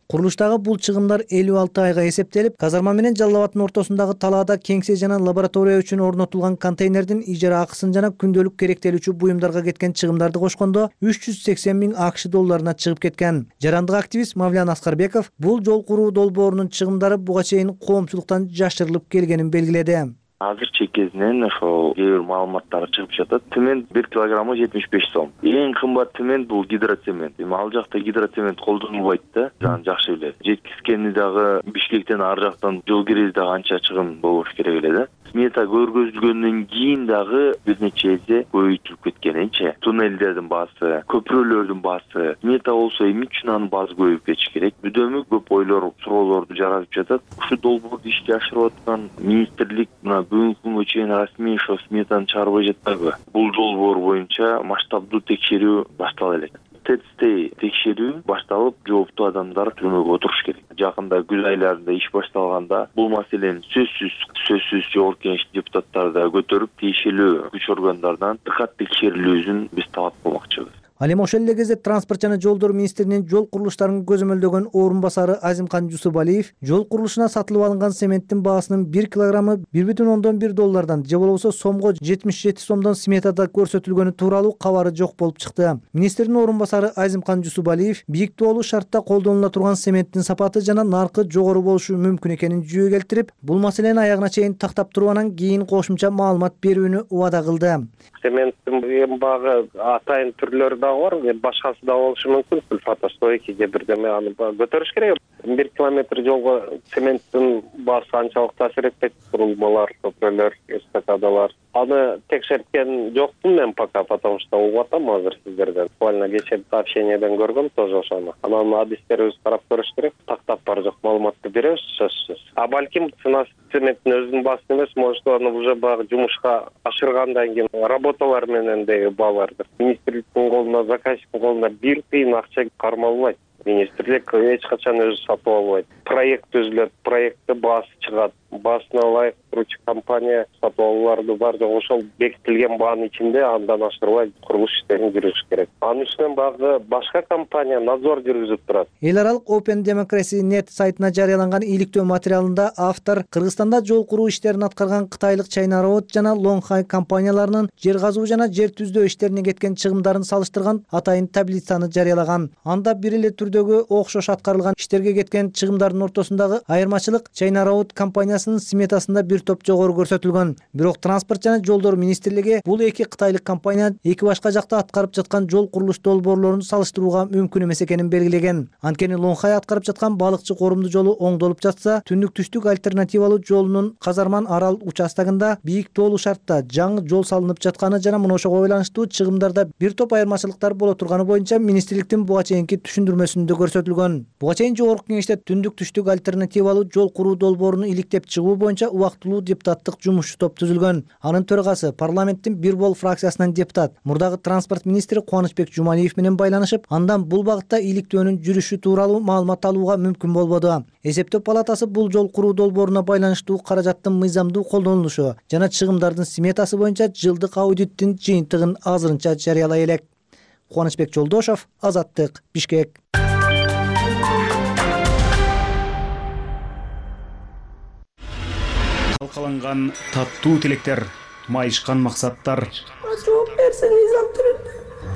S17: Курулуштагы бул чыгымдар элүү алты айга эсептелип, казарма менен Жалал абаддын ортосундагы талаада кеңсе жана лаборатория үчүн орнотулган контейнердин ижара акысын жана күндөлүк керектелүүчү буюмдарга кеткен чыгымдарды кошкондо үч жүз сексен миң акш долларына чыгып кеткен. Жарандык активист Мавлян Аскарбеков бул жол куруу долбоорунун чыгымдары буга чейин коомчулуктан жашырылып келгенин белгиледи.
S21: Азырча кезинен ошол кээ бир маалыматтар чыгып жатат. Цемент бир килограммы жетимиш беш сом. Эң кымбат цемент бул гидроцемент. Эми ал жакта гидроцемент колдонулбайт да, жана жакшы эле. Жеткизгени дагы Бишкектен ар жактан жол киреси дагы анча чыгым болуш керек эле да. Смета көргөзүлгөндөн кийин дагы бир нече эсе көбөйтүлүп кеткенинче. Туннелдердин баасы, көпүрөлөрдүн баасы, смета болсо эмне үчүн анын баасы көбөйүп кетиш керек? Бүдөмү көп ойлор, суроолорду жаратып жатат. Ушу долбоорду ишке ашырып аткан министрлик мына бүгүнкү күнгө чейин расмий ошо сметаны чыгарбай жатпайбы? Бул долбоор боюнча масштабдуу текшерүү баштала элек. Тетстей текшерүү башталып, жооптуу адамдар түрмөгө отуруш керек. Жакында күз айларында иш башталганда бул маселени сөзсүз сөзсүз жогорку кеңеш депутаттары да көтөрүп, тиешелүү күч органдардан дыкат текшерилүүсүн биз талап кылмакчыбыз.
S17: Ал эми ошол эле кезде транспорт жана жолдор министринин жол курулуштарын көзөмөлдөгөн орун басары Азимкан Жусупалиев жол курулушуна сатылып алынган цементтин баасынын бир килограммы бир бүтүн ондон бир доллардан же болбосо сомго жетимиш жети сомдон сметада көрсөтүлгөнү тууралуу кабары жок болуп чыкты. Министрдин орун басары Азимкан Жусупалиев бийик тоолуу шартта колдонула турган цементтин сапаты жана наркы жогору болушу мүмкүн экенин жүйө келтирип, бул маселени аягына чейин тактап туруп анан кийин кошумча маалымат берүүнү убада кылды.
S18: Цементтин эми багы атайын түрлөрү да бар, башкасы да болушу мүмкүн. Сульфатостойкий же бирдеме аны көтөрүш керек. бир километр жолго цементтин баасы анчалык таасир этпейт. Курулмалар, көпүрөлөр, эстакадалар. Аны текшерткен жокмун мен пока, потому что угуп атам азыр сиздерден. Буквально кечээ сообщениеден көргөм тоже ошону. Анан адистерибиз карап көрүш керек. Тактап бар жок маалыматты беребиз сөзсүз. А балким ценасы цементтин өзүнүн баасы эмес, может аны уже багы жумушка ашыргандан кийин работалар менен деги бааларды. Министрликтин колуна, заказчиктин колуна бир тыйын акча кармалбайт. Министрлик эч качан өзү сатып албайт. Проект түзүлөт, проектти баасы чыгат. Баасына ылайык куручу компания сатып алууларды бар жок ошол бекитилген баанын ичинде андан ашырбай курулуш иштерин жүргүзүш керек. Анын үстүнөн багы башка компания надзор жүргүзүп турат.
S17: Эл аралык Open Democracy Net сайтына жарыяланган иликтөө материалында автор Кыргызстанда жол куруу иштерин аткарган кытайлык China Road жана Longhai компанияларынын жер казуу жана жер түздөө иштерине кеткен чыгымдарын салыштырган атайын таблицаны жарыялаган. Анда бир эле түрдөгү окшош аткарылган иштерге кеткен чыгымдардын ортосундагы айырмачылык China Road компаниясынын сметасында бир топ жогору көрсөтүлгөн. Бирок транспорт жана жолдор министрлиги бул эки кытайлык компания эки башка жакта аткарып жаткан жол курулуш долбоорлорун салыштырууга мүмкүн эмес экенин белгилеген. Анткени Longhai аткарып жаткан балыкчы корумду жолу оңдолуп жатса, түндүк түштүк альтернативалуу жолунун Казарман Арал участогунда бийик тоолуу шартта жаңы жол салынып жатканы жана мына ошого байланыштуу чыгымдарда бир топ айырмачылыктар боло турганы боюнча министрликтин буга чейинки түшүндүрмөсүндө көрсөтүлгөн. Буга чейин жогорку кеңеште түндүк түштүк альтернативалуу жол куруу долбооруну иликтеп чыгуу боюнча убактылуу депутаттык жумушчу топ түзүлгөн. Анын төрагасы парламенттин бир бол фракциясынан депутат, мурдагы транспорт министри Кубанычбек Жумалиев менен байланышып, андан бул багытта иликтөөнүн жүрүшү тууралуу маалымат алууга мүмкүн болбоду. Эсептөө палатасы бул жол куруу долбооруна байланыштуу каражаттын мыйзамдуу колдонулушу жана чыгымдардын сметасы боюнча жылдык аудиттин жыйынтыгын азырынча жарыялай элек. Кубанычбек Жолдошов, Азаттык, Бишкек.
S22: Талкаланган таттуу тилектер, майышкан максаттар.
S23: Жооп берсе мыйзам түрүндө.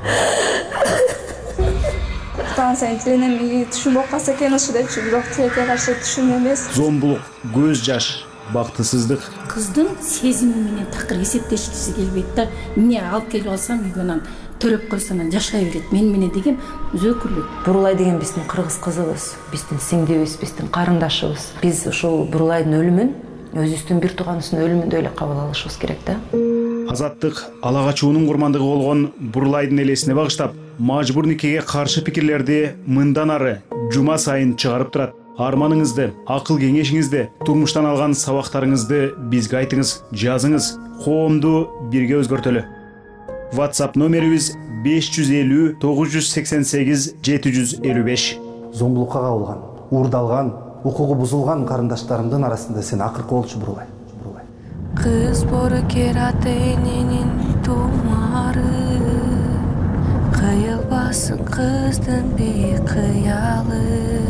S23: Станция тиленеми түшүнбөй калса экен ошо депчи, бирок тилекке каршы түшүн эмес.
S22: Зомбулук, көз жаш, бактысыздык.
S24: Кыздын сезими менен такыр эсептешкиси келбейт да. Эмне алып келип алсам үйгө анан төрөп койсо анан жашай берет. Мен менен деген өзөкүрлүк.
S25: Бурулай деген биздин кыргыз кызыбыз, биздин сиңдибиз, биздин карындашыбыз. Биз ушул Бурулайдын өлүмүн өзүбүздүн бир тууганыбыздын өлүмүндөй эле кабыл алышыбыз керек да.
S22: Азаттык ала качуунун курмандыгы болгон Бурулайдын элесине багыштап, мажбур никеге каршы пикирлерди мындан ары жума сайын чыгарып турат. Арманыңызды, акыл кеңешиңизди, турмуштан алган сабактарыңызды бизге айтыңыз, жазыңыз. Коомду бирге өзгөртөлү. WhatsApp номерибиз беш жүз элүү тогуз жүз сексен сегиз жети жүз элүү беш.
S26: Зомбулукка кабылган, уурдалган, укугу бузулган карындаштарымдын арасында сен акыркы болчу Бурулай. Бурулай.
S23: Кыз бору кератенинин тумары,
S2: коюлбасын кыздын бийик кыялы.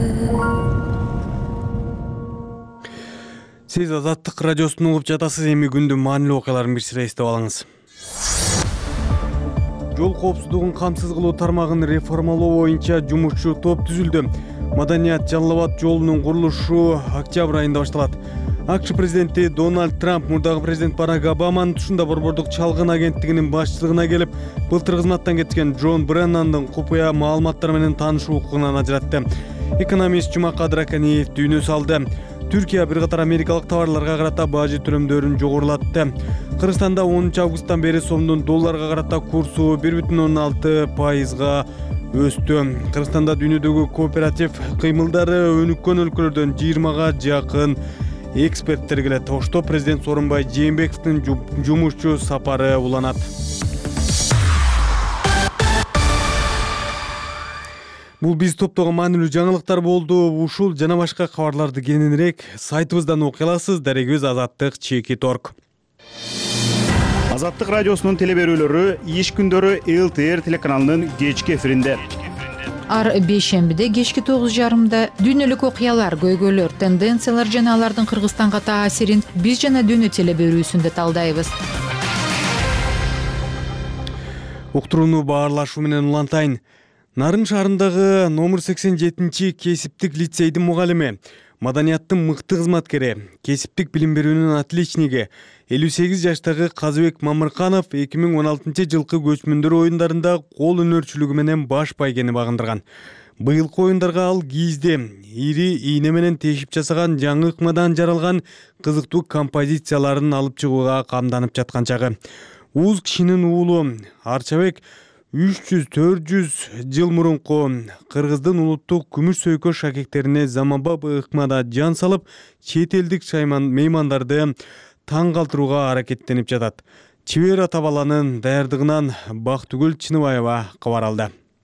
S1: Сиз Азаттык радиосун угуп жатасыз. Эми күндүн маанилүү окуяларын бир сыйра эстеп алыңыз. Жол коопсуздугун камсыз кылуу тармагын реформалоо боюнча жумушчу топ түзүлдү. Маданият Жалал Абад жолунун курулушу октябрь айында башталат. АКШ президенти Дональд Трамп мурдагы президент Барак Обаманын тушунда борбордук чалгын агенттигинин башчылыгына келип, былтыр кызматтан кеткен Джон Бреннандын купуя маалыматтары менен таанышуу укугунан ажыратты. Экономист Жумак Адраканиев дүйнө салды. Түркия бир катар америкалык товарларга карата бажы төлөмдөрүн жогорулатты. Кыргызстанда онунчу августтан бери сомдун долларга карата курсу бир бүтүн ондон алты пайызга өстү. Кыргызстанда дүйнөдөгү кооператив кыймылдары өнүккөн өлкөлөрдөн жыйырмага жакын эксперттер келет. Ошто президент Сооронбай Жээнбековдун жумушчу сапары уланат. Бул биз топтогон маанилүү жаңылыктар болду. Ушул жана башка кабарларды кененирээк сайтыбыздан окуй аласыз. Дарегөз Азаттык чекит точка орг.
S22: Азаттык радиосунун телеберүүлөрү иш күндөрү эл тэ эр телеканалынын кечки эфиринде.
S5: Ар бейшембиде кечки тогуз жарымда дүйнөлүк окуялар, көйгөйлөр, тенденциялар жана алардын Кыргызстанга таасирин биз жана дүйнө телеберүүсүндө талдайбыз.
S1: Уктурууну баарлашуу менен улантайын. Нарын шаарындагы номер сексен жетинчи кесиптик лицейдин мугалими, маданияттын мыкты кызматкери, кесиптик билим берүүнүн отличниги элүү сегиз жаштагы Казыбек Мамырканов эки миң он алтынчы жылкы көчмөндөр оюндарында кол өнөрчүлүгү менен баш байгени багындырган. Быйылкы оюндарга ал кийизде ири ийне менен тешип жасаган жаңы ыкмадан жаралган кызыктуу композицияларын алып чыгууга камданып жаткан чагы. Уз кишинин уулу Арчабек үч жүз төрт жүз жыл мурунку Кыргыздын улуттук күмүш сөйкө шакектерине заманбап ыкмада жан салып, чет элдик меймандарды таң калтырууга аракеттенип жатат. Чебер ата баланын даярдыгынан Бактыгүл Чыныбаева кабар алды.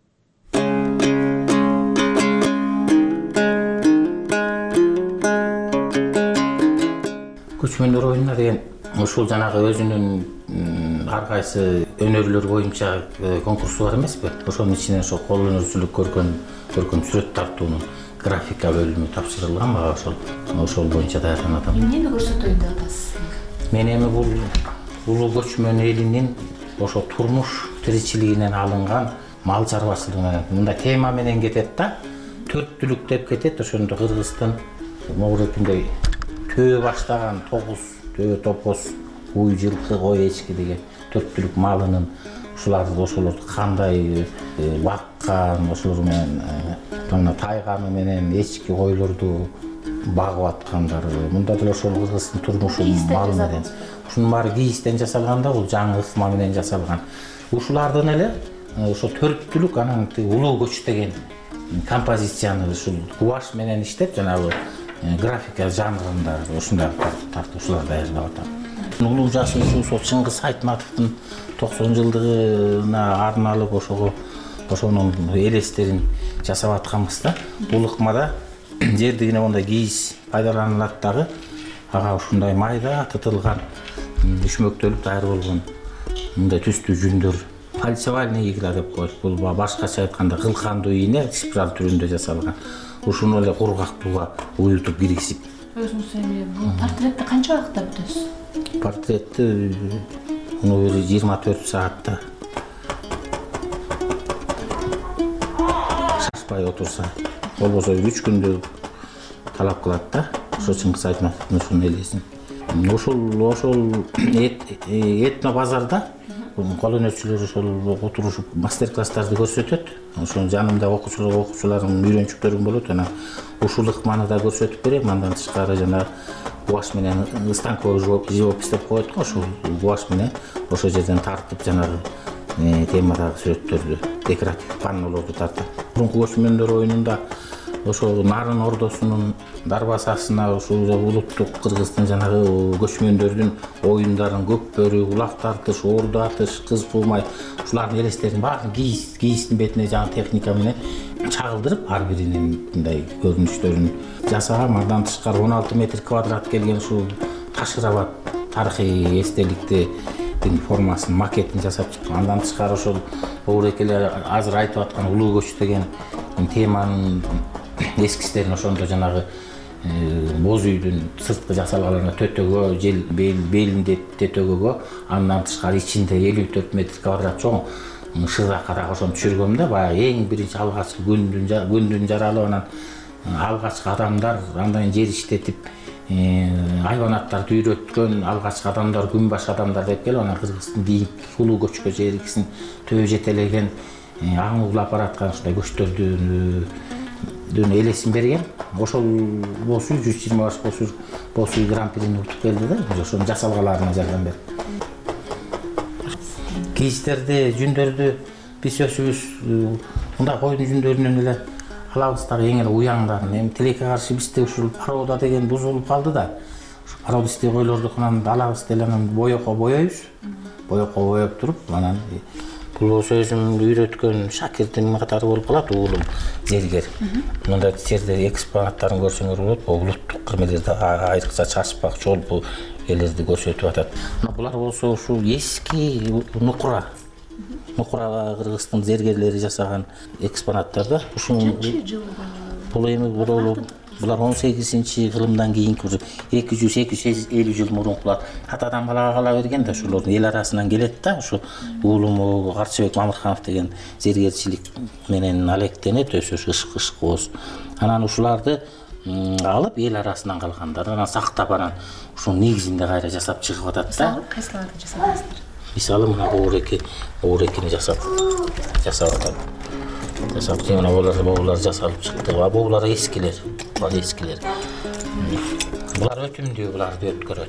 S6: Көчмөндөр оюнуна деген ушул жанагы өзүнүн ар кайсы өнөрлөр боюнча конкурсу бар эмеспи? Ошонун ичинен ошо кол өнөрчүлүк көркөм көркөм сүрөт тартуунун графика бөлүмү тапшырылган мага ошол ошол боюнча даярданып атам.
S5: Эмнени көрсөтөйүн деп атасыз?
S6: Мен эми бул улуу көчмөн элинин ошо турмуш тиричилигинен алынган мал чарбачылыгына мындай тема менен кетет да. Төрттүлүк деп кетет. Ошондо Кыргыздын могурекинде төө баштаган тогуз төө топоз уй жылкы кой эчки деген төрттүлүк малынын ушуларды ошолорду кандай баккан, ошолор менен мына тайганы менен эчки койлорду багып аткандары. Мында деле ошол Кыргыздын турмушу мал менен. Ушунун баары кийистен жасалган да, бул жаңы ыкма менен жасалган. Ушулардын эле ошо төрттүлүк анан улуу көч деген композицияны ушул гуашь менен иштеп, жанагы графика жанрында ушундай тартып ушулар даярдап атам. Улуу жазуучу ошо Чыңгыз Айтматовдун токсон жылдыгына арналып ошого ошонун элестерин жасап атканбыз да. Бул ыкмада жердигине мондай кийиз пайдаланылат дагы. Ага ушундай майда тытылган, үшмөктөлүп даяр болгон мындай түстүү жүндөр. Фальцевальный игра деп коет. Бул башкача айтканда кылкандуу ийне спираль түрүндө жасалган. Ушуну эле кургактууга уютуп киргизип.
S5: Өзүңүз эми бул портретти канча убакытта бүтөсүз?
S6: Портретти муну бир жыйырма төрт саатта. Шашпай отурса, болбосо үч күндү талап кылат да. Ошо Чыңгыз Айтматовдун ушунун элесин. Ошол ошол этно базарда кол өнөрчүлөр ошол отурушуп мастер-класстарды көрсөтөт. Ошонун жанында окуучулар окуучулардын үйрөнчүктөрүм болот. Анан ушул ыкманы да көрсөтүп берем. Андан тышкары жана гуашь менен станковый живопись деп коет го. Ошол гуашь менен ошол жерден тартып жанагы темадагы сүрөттөрдү, декоратив паннолорду тартат. Мурунку көчмөндөр оюнунда ошо Нарын ордосунун дарбазасына ушул улуттук Кыргыздын жанагы көчмөндөрдүн оюндарын көкбөрү, улак тартыш, орду атыш, кыз пулмай ушулардын элестерин баарын кийиз кийиздин бетине жаңы техника менен чагылдырып ар биринин мындай көрүнүштөрүн жасаган. Андан тышкары он алты метр квадрат келген ушул Ташыр Абад тарыхый эстеликти формасын макетин жасап чыккан. Андан тышкары ошол Оорек эле азыр айтып аткан улуу көч деген теманын эскизтерин ошондо жанагы боз үйдүн сырткы жасалгаларына төтөгө, жел белинде төтөгөгө, андан тышкары ичинде элүү төрт метр квадрат чоң шыракка дагы ошону түшүргөм да. Баягы эң биринчи алгачкы күндүн күндүн жаралып анан алгачкы адамдар андан жер иштетип айбанаттарды үйрөткөн алгачкы адамдар, күнбаш адамдар деп келип анан Кыргыздын бийик улуу көчкө жергисин төбө жетелеген аң улап бараткан ушундай көчтөрдүн элесин берген. Ошол боз үй жүз жыйырма баш боз үй боз үй гран-прини утуп келди да, ошонун жасалгаларына жардам берип. Кийизтерди, жүндөрдү биз өзүбүз мындай койдун жүндөрүнөн эле алабыз дагы эң эле уяңдарын. Эми тилекке каршы бизде ушул порода деген бузулуп калды да. Породистый койлордукунан алабыз деле анан боекко боейбуз. Боекко боеп туруп, анан бул болсо өзүм үйрөткөн шакиртим катары болуп калат, уулум зергер. Мындай жерде экспонаттарын көрсөңөр болот, улуттук кырмелерди айрыкча чачпак, чолпу элерди көрсөтүп атат. Булар болсо ушул эски нукура. Нукурага Кыргыздын зергерлери жасаган экспонаттар да. Ушун бул эми булар он сегизинчи кылымдан кийинки эки жүз эки жүз элүү жыл мурункулар. Атадан балага кала берген да, ошолордун эл арасынан келет да. Ушу уулум Карчыбек Мамырканов деген зергерчилик менен алектенет, өсөш ышкы боз. Анан ушуларды алып эл арасынан калгандар анан сактап анан ушунун негизинде кайра жасап чыгып атат да.
S24: Кайсыларды жасадыңыздар?
S6: Мисалы мына Оорек, Оорекини жасап жасап атат. Жасап мына булар булар жасалып чыкты. Булар эскилер, булар эскилер. Булар өтүмдүү, буларды өткөрөт.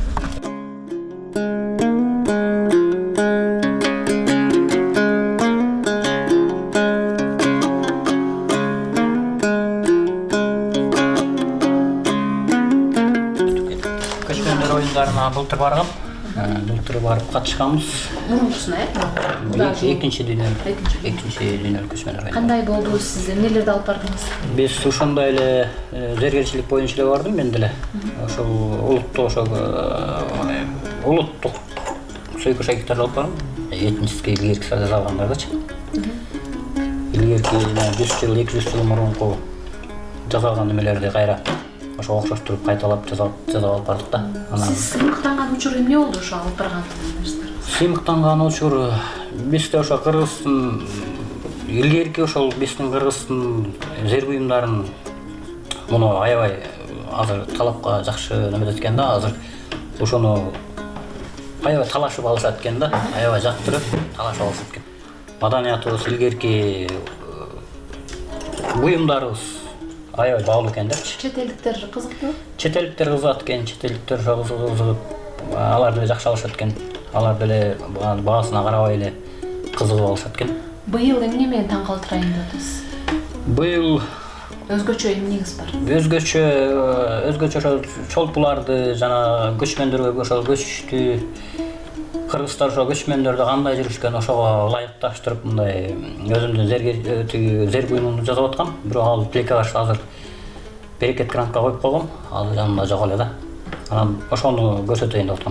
S3: Көчкөндөр оюндарына былтыр баргам. Былтыр барып катышканбыз.
S24: Мурункусуна, э?
S3: Экинчи дүйнөлүк, экинчи дүйнөлүк көчмөндөр оюндар.
S24: Кандай болду сизде? Нелерди алып бардыңыз?
S3: Биз ошондой эле зергерчилик боюнча эле бардым мен деле. Ошол улуттук ошол улуттук сойку шайыктарды алып бардым. Этнический илгерки жасалгандардычы. Илгерки жүз жыл, эки жүз жыл мурунку жасалган немелерди кайра ошо окшоштуруп кайталап жасап алып бардык да.
S24: Сиз сыймыктанган учур эмне болду ошо алып баргандыгыңызда?
S3: Сыймыктанган учур бизде ошо Кыргыздын илгерки ошол биздин Кыргыздын зер буюмдарын муну аябай азыр талапка жакшы неметет экен да. Азыр ошону аябай талашып алышат экен да. Аябай жактырып талашып алышат экен. Маданиятыбыз, илгерки буюмдарыбыз аябай баалуу экен да.
S24: Чет элдиктер кызыктыбы?
S3: Чет элдиктер кызыгат экен, чет элдиктер кызыгып, алар деле жакшы алышат экен. Алар деле баасына карабай эле кызыгып алышат экен.
S24: Быйыл эмне менен таң калтырайын деп атасыз?
S3: Быйыл
S24: өзгөчө эмнеңиз бар?
S3: Өзгөчө, өзгөчө ошол чолпуларды жана көчмөндөргө ошол көчүштү. Кыргыздар ошо көчмөндөрдү кандай жүрүшкөн ошого ылайыкташтырып мындай өзүмдүн зергер зер буюмумду жасап аткам. Бирок ал тилекке каршы азыр берекет грантка коюп койгом. Ал жанымда жок эле да. Анан ошону көрсөтөйүн деп аткам.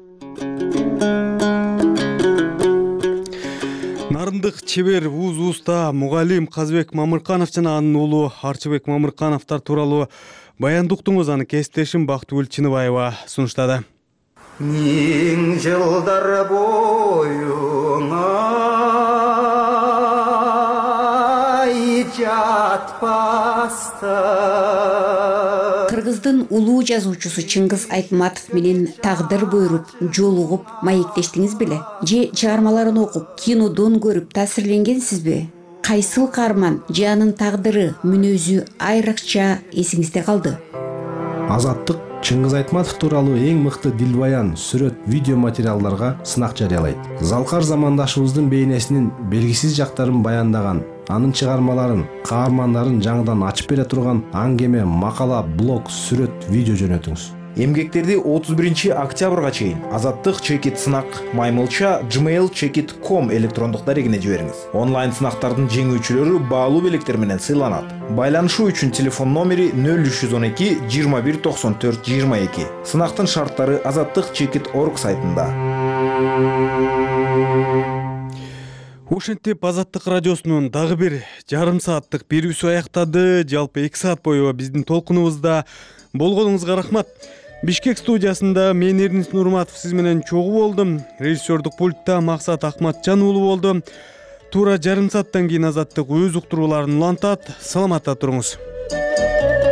S1: Нарындык чебер уз уста мугалим Казбек Мамырканов жана анын уулу Арчыбек Мамыркановдор тууралуу баянды уктуңуз. Аны кесиптешим Бактыгүл Чыныбаева сунуштады.
S7: Миң жылдар бойуңа жатпасты.
S8: Кыргыздын улуу жазуучусу Чыңгыз Айтматов менен тагдыр буйруп, жолугуп, маектештиңиз беле? Же чыгармаларын окуп, кинодон көрүп таасирленгенсизби? Кайсыл каарман же анын тагдыры, мүнөзү айрыкча эсиңизде калды?
S26: Азаттык Чыңгыз Айтматов тууралуу эң мыкты дилбаян, сүрөт, видео материалдарга сынак жарыялайт. Залкар замандашыбыздын бейнесинин белгисиз жактарын баяндаган, анын чыгармаларын, каармандарын жаңыдан ачып бере турган аңгеме, макала, блог, сүрөт, видео жөнөтүңүз.
S9: Эмгектерди отуз биринчи октябрга чейин Азаттык чекит сынак маймылча gmail чекит точка ком электрондук дарегине жибериңиз. Онлайн сынактардын жеңүүчүлөрү баалуу белектер менен сыйланат. Байланышуу үчүн телефон номери нөл үч жүз он эки жыйырма бир токсон төрт жыйырма эки. Сынактын шарттары азаттык чекит точка орг сайтында.
S1: ушинтип Азаттык радиосунун дагы бир жарым сааттык берүүсү аяктады. Жалпы эки саат бою биздин толкунубузда болгонуңузга рахмат. Бишкек студиясында мен Эрнис Нурматов сиз менен чогуу болдум. Режиссердук пультта Максат Акматжан уулу болду. Туура жарым сааттан кийин Азаттык өз уктурууларын улантат. Саламатта туруңуз.